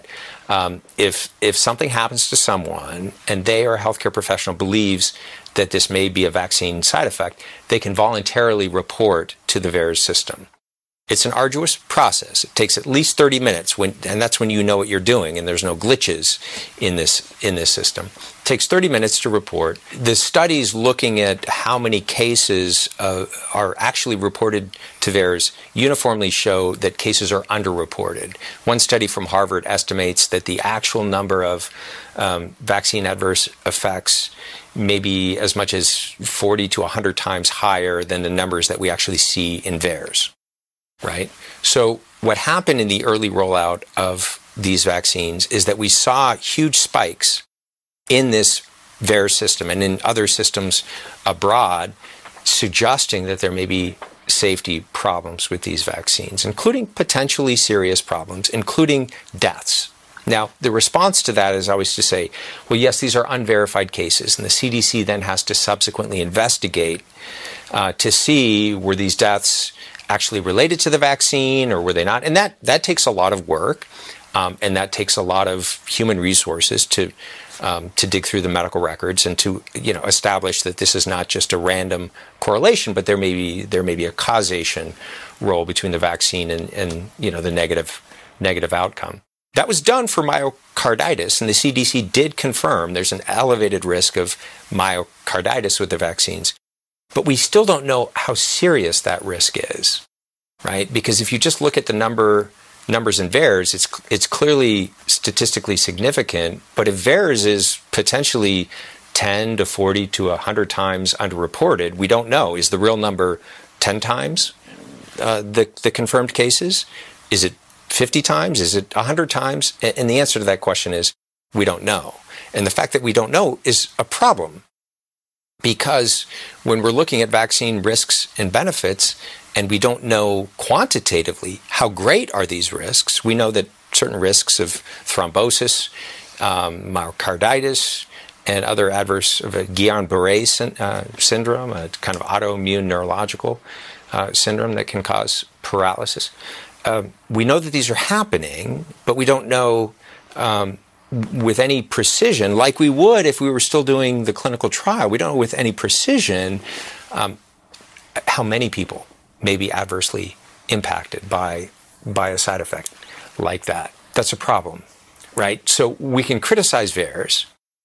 if something happens to someone and they or a healthcare professional believes that this may be a vaccine side effect, they can voluntarily report to the VAERS system. It's an arduous process. It takes at least 30 minutes, and that's when you know what you're doing and there's no glitches in this system. It takes 30 minutes to report. The studies looking at how many cases are actually reported to VAERS uniformly show that cases are underreported. One study from Harvard estimates that the actual number of vaccine adverse effects may be as much as 40 to 100 times higher than the numbers that we actually see in VAERS, right? So what happened in the early rollout of these vaccines is that we saw huge spikes in this VAERS system and in other systems abroad, suggesting that there may be safety problems with these vaccines, including potentially serious problems, including deaths. Now, the response to that is always to say, well, yes, these are unverified cases, and the CDC then has to subsequently investigate to see were these deaths actually related to the vaccine or were they not? And that takes a lot of work, and that takes a lot of human resources to dig through the medical records and to establish that this is not just a random correlation, but there may be a causation role between the vaccine and the negative outcome. That was done for myocarditis, and the CDC did confirm there's an elevated risk of myocarditis with the vaccines. But we still don't know how serious that risk is, right? Because if you just look at the numbers in VAERS, it's clearly statistically significant. But if VAERS is potentially 10 to 40 to 100 times underreported, we don't know. Is the real number 10 times the confirmed cases? Is it 50 times? Is it 100 times? And the answer to that question is we don't know. And the fact that we don't know is a problem, because when we're looking at vaccine risks and benefits and we don't know quantitatively how great are these risks, we know that certain risks of thrombosis, myocarditis, and other adverse of Guillain-Barré syndrome, a kind of autoimmune neurological syndrome that can cause paralysis. We know that these are happening, but we don't know with any precision, like we would if we were still doing the clinical trial. We don't know with any precision how many people may be adversely impacted by a side effect like that. That's a problem, right? So we can criticize VAERS,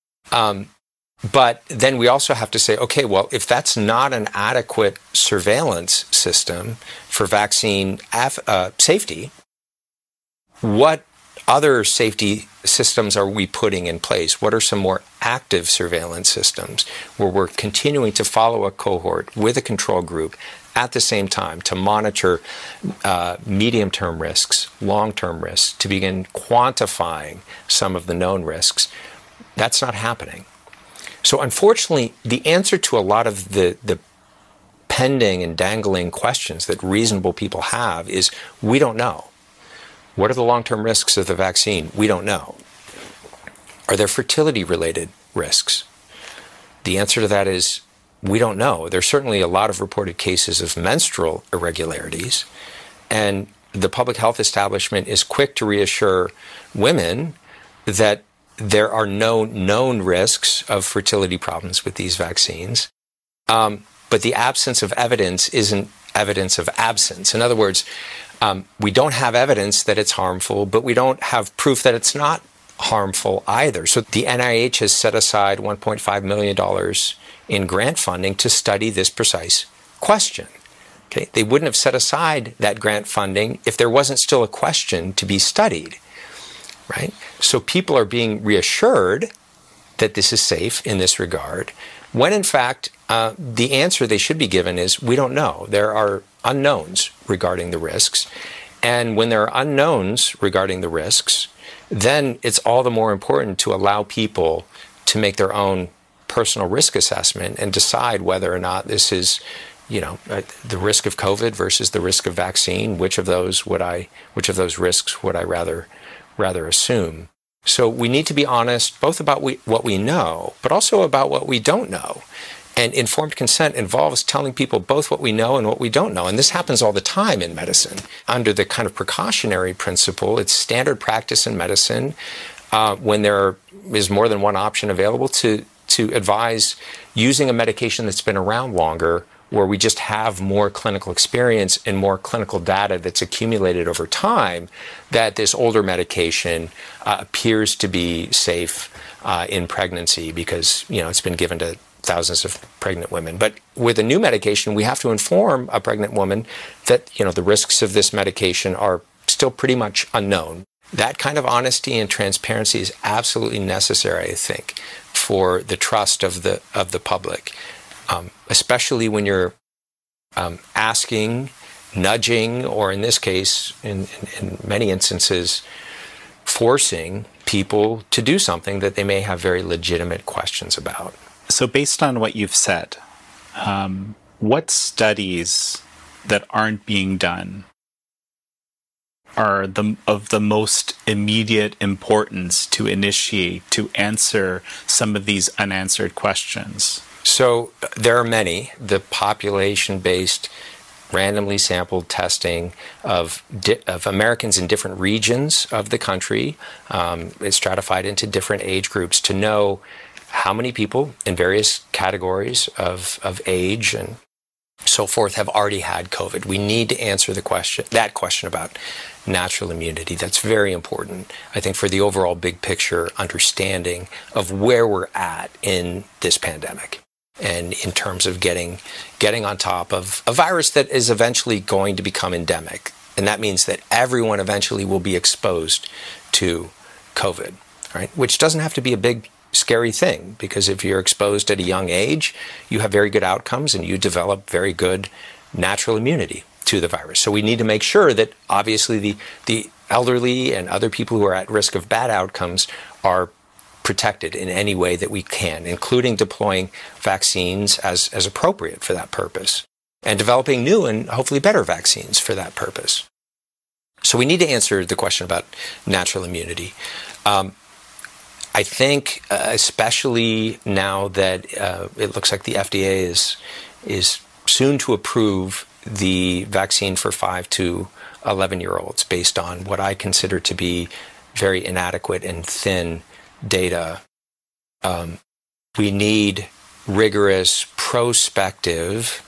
but then we also have to say, okay, well, if that's not an adequate surveillance system for vaccine safety, what other safety systems are we putting in place? What are some more active surveillance systems where we're continuing to follow a cohort with a control group at the same time to monitor medium-term risks, long-term risks, to begin quantifying some of the known risks? That's not happening. So unfortunately, the answer to a lot of the pending and dangling questions that reasonable people have is we don't know. What are the long-term risks of the vaccine? We don't know. Are there fertility-related risks? The answer to that is we don't know. There's certainly a lot of reported cases of menstrual irregularities, and the public health establishment is quick to reassure women that there are no known risks of fertility problems with these vaccines. But the absence of evidence isn't evidence of absence. In other words, we don't have evidence that it's harmful, but we don't have proof that it's not harmful either. So the NIH has set aside $1.5 million in grant funding to study this precise question. Okay? They wouldn't have set aside that grant funding if there wasn't still a question to be studied, right? So people are being reassured that this is safe in this regard, when in fact, the answer they should be given is we don't know. There are unknowns regarding the risks. And when there are unknowns regarding the risks, then it's all the more important to allow people to make their own personal risk assessment and decide whether or not this is, the risk of COVID versus the risk of vaccine. Which of those risks would I rather assume? So we need to be honest both about what we know, but also about what we don't know. And informed consent involves telling people both what we know and what we don't know. And this happens all the time in medicine. Under the kind of precautionary principle, it's standard practice in medicine when there is more than one option available to advise using a medication that's been around longer, where we just have more clinical experience and more clinical data that's accumulated over time, that this older medication appears to be safe in pregnancy because, it's been given to thousands of pregnant women. But with a new medication, we have to inform a pregnant woman that, the risks of this medication are still pretty much unknown. That kind of honesty and transparency is absolutely necessary, I think, for the trust of the public, especially when you're asking, nudging, or in this case, in many instances, forcing people to do something that they may have very legitimate questions about. So based on what you've said, what studies that aren't being done are of the most immediate importance to initiate, to answer some of these unanswered questions? So there are many. The population-based, randomly sampled testing of Americans in different regions of the country is stratified into different age groups to know how many people in various categories of age and so forth have already had COVID. We need to answer that question about natural immunity. That's very important, I think, for the overall big picture understanding of where we're at in this pandemic and in terms of getting on top of a virus that is eventually going to become endemic. And that means that everyone eventually will be exposed to COVID, right? Which doesn't have to be a big scary thing, because if you're exposed at a young age, you have very good outcomes and you develop very good natural immunity to the virus. So we need to make sure that obviously the elderly and other people who are at risk of bad outcomes are protected in any way that we can, including deploying vaccines as appropriate for that purpose and developing new and hopefully better vaccines for that purpose. So we need to answer the question about natural immunity. I think, especially now that it looks like the FDA is soon to approve the vaccine for 5 to 11-year-olds based on what I consider to be very inadequate and thin data. We need rigorous, prospective,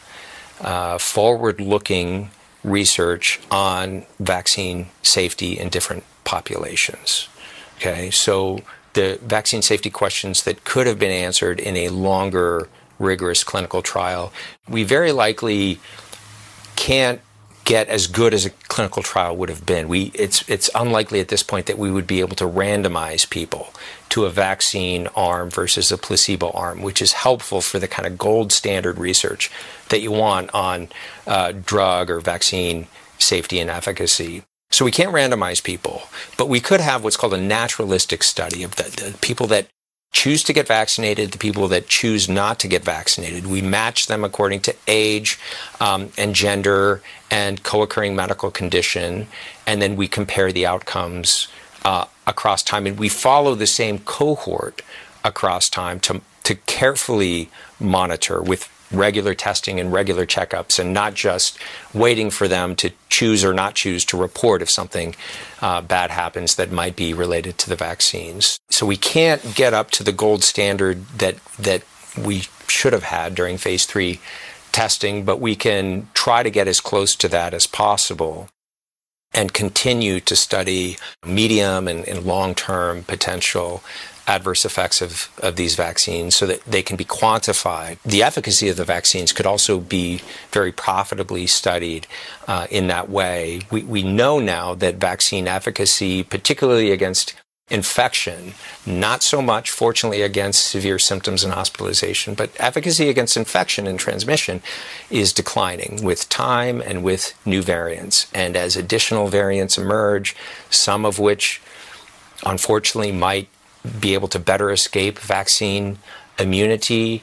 forward-looking research on vaccine safety in different populations. Okay, so the vaccine safety questions that could have been answered in a longer, rigorous clinical trial, we very likely can't get as good as a clinical trial would have been. It's unlikely at this point that we would be able to randomize people to a vaccine arm versus a placebo arm, which is helpful for the kind of gold standard research that you want on drug or vaccine safety and efficacy. So we can't randomize people, but we could have what's called a naturalistic study of the people that choose to get vaccinated, the people that choose not to get vaccinated. We match them according to age and gender and co-occurring medical condition, and then we compare the outcomes across time. And we follow the same cohort across time to carefully monitor with regular testing and regular checkups, and not just waiting for them to choose or not choose to report if something bad happens that might be related to the vaccines. So we can't get up to the gold standard that we should have had during phase 3 testing, but we can try to get as close to that as possible and continue to study medium and long-term potential adverse effects of these vaccines so that they can be quantified. The efficacy of the vaccines could also be very profitably studied in that way. We know now that vaccine efficacy, particularly against infection, not so much, fortunately, against severe symptoms and hospitalization, but efficacy against infection and transmission is declining with time and with new variants. And as additional variants emerge, some of which, unfortunately, might be able to better escape vaccine immunity,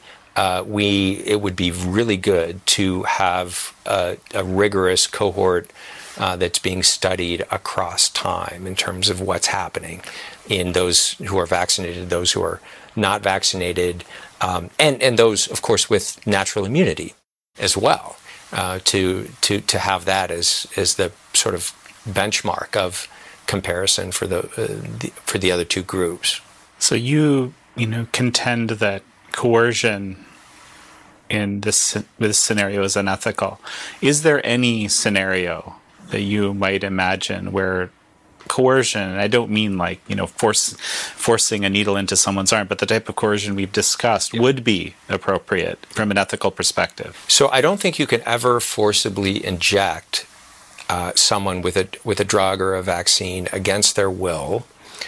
it would be really good to have a rigorous cohort that's being studied across time in terms of what's happening in those who are vaccinated, those who are not vaccinated, and those, of course, with natural immunity as well, to have that as the sort of benchmark of comparison for the other two groups. So you contend that coercion in this scenario is unethical. Is there any scenario that you might imagine where coercion, and I don't mean like, forcing a needle into someone's arm, but the type of coercion we've discussed would be appropriate from an ethical perspective? So I don't think you can ever forcibly inject someone with a drug or a vaccine against their will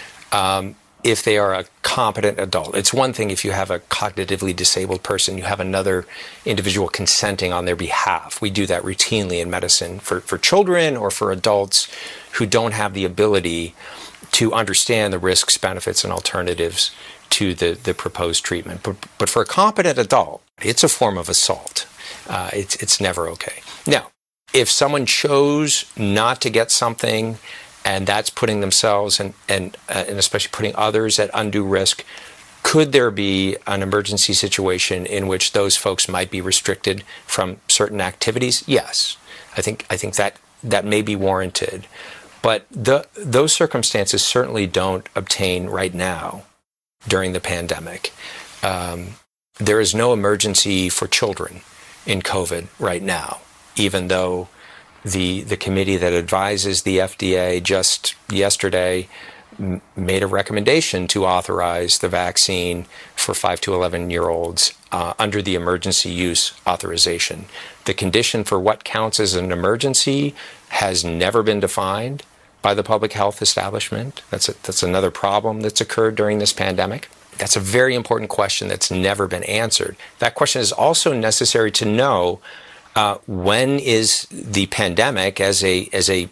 if they are a competent adult. It's one thing if you have a cognitively disabled person, you have another individual consenting on their behalf. We do that routinely in medicine for children or for adults who don't have the ability to understand the risks, benefits, and alternatives to the proposed treatment. But for a competent adult, it's a form of assault. It's never okay. Now, if someone chose not to get something, and that's putting themselves and especially putting others at undue risk, could there be an emergency situation in which those folks might be restricted from certain activities? Yes, I think that may be warranted, but those circumstances certainly don't obtain right now during the pandemic. There is no emergency for children in COVID right now, even though the committee that advises the FDA just yesterday made a recommendation to authorize the vaccine for 5 to 11-year-olds under the emergency use authorization. The condition for what counts as an emergency has never been defined by the public health establishment. That's another problem that's occurred during this pandemic. That's a very important question that's never been answered. That question is also necessary to know when is the pandemic as a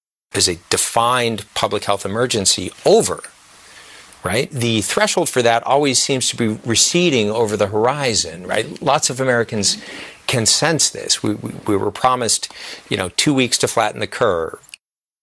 defined public health emergency over, right? The threshold for that always seems to be receding over the horizon, right? Lots of Americans can sense this. We were promised, 2 weeks to flatten the curve.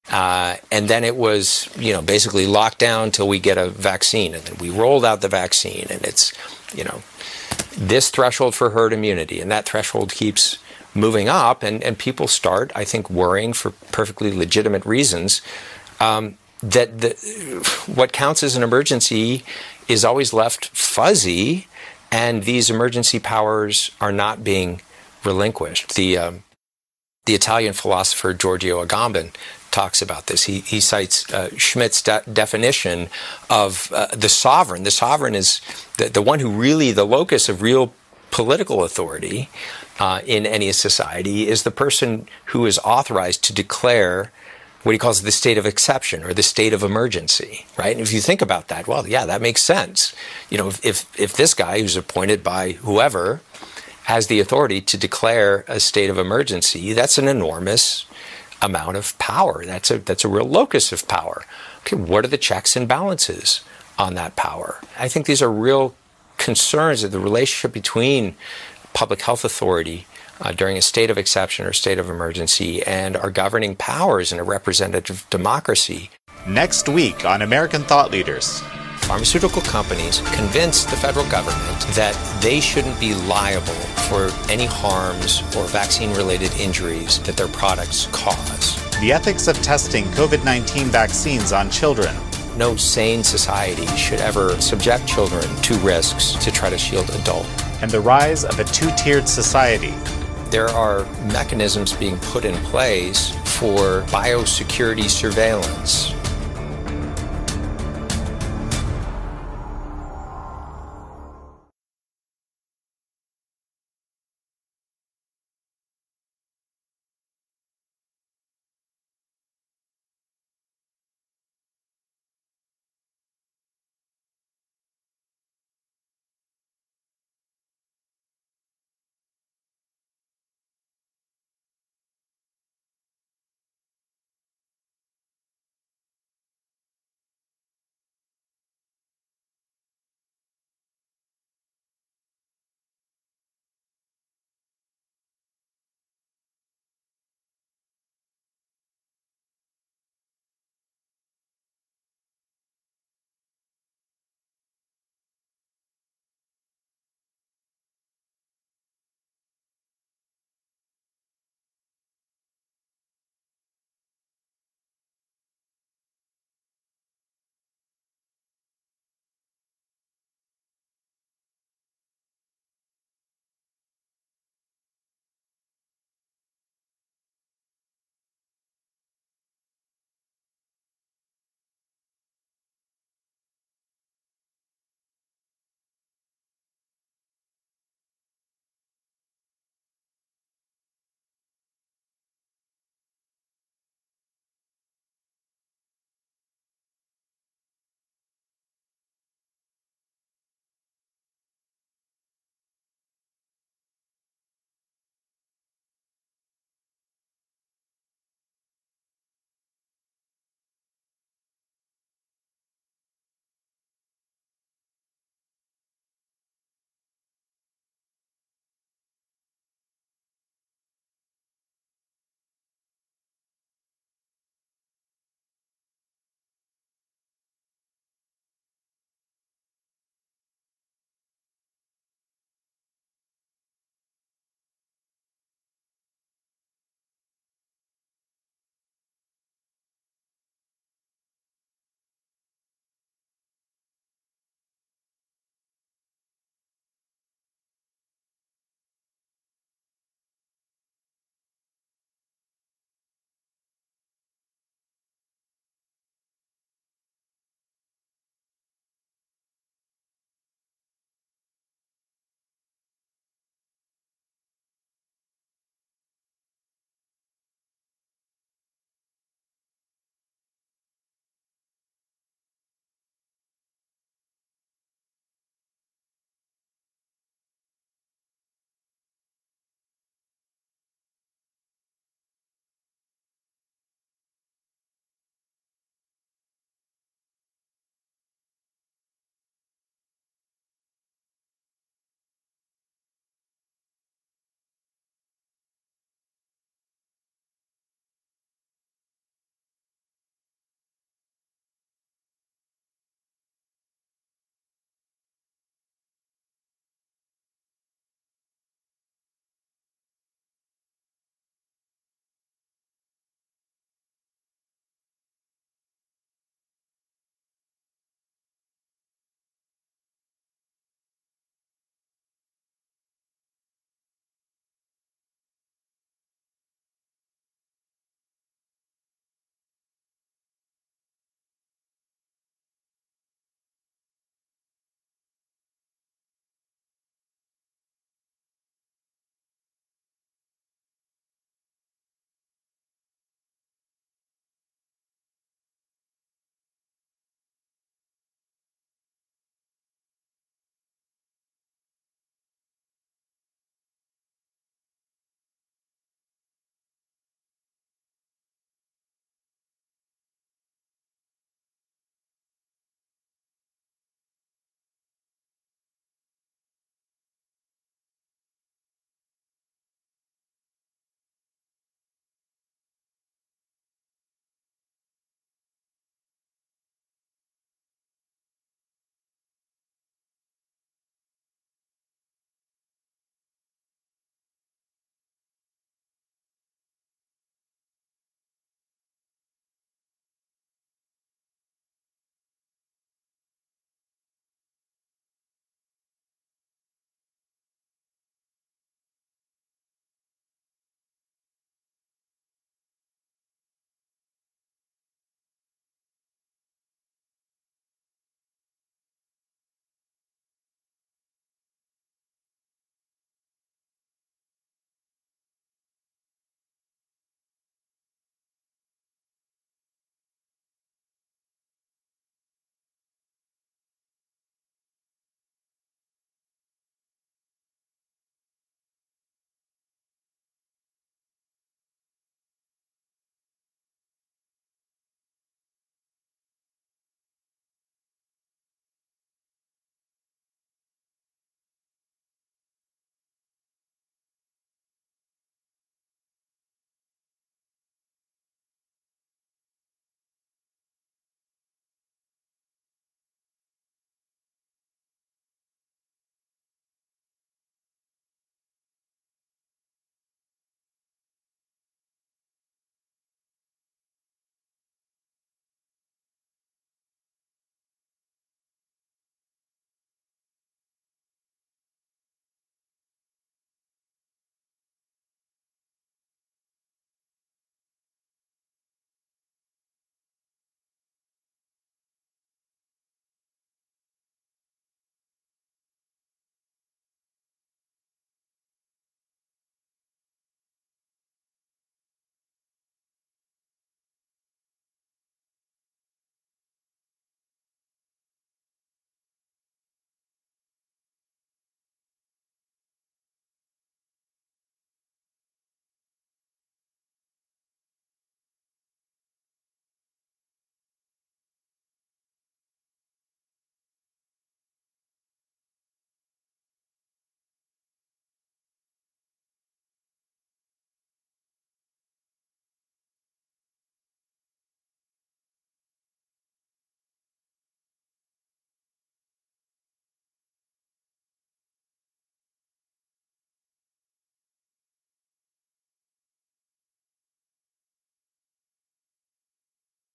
And then it was, basically locked down till we get a vaccine. And then we rolled out the vaccine. And it's, this threshold for herd immunity. And that threshold keeps moving up. And people start, I think, worrying for perfectly legitimate reasons that what counts as an emergency is always left fuzzy. And these emergency powers are not being relinquished. The Italian philosopher Giorgio Agamben talks about this. He cites Schmitt's definition of the sovereign. The sovereign is the one who really, the locus of real political authority in any society is the person who is authorized to declare what he calls the state of exception or the state of emergency, right? And if you think about that, well, yeah, that makes sense. If this guy who's appointed by whoever has the authority to declare a state of emergency, that's an enormous amount of power. That's a real locus of power. Okay, what are the checks and balances on that power? I think these are real concerns of the relationship between public health authority during a state of exception or state of emergency and our governing powers in a representative democracy. Next week on American Thought Leaders. Pharmaceutical companies convince the federal government that they shouldn't be liable for any harms or vaccine-related injuries that their products cause. The ethics of testing COVID-19 vaccines on children. No sane society should ever subject children to risks to try to shield adults. And the rise of a two-tiered society. There are mechanisms being put in place for biosecurity surveillance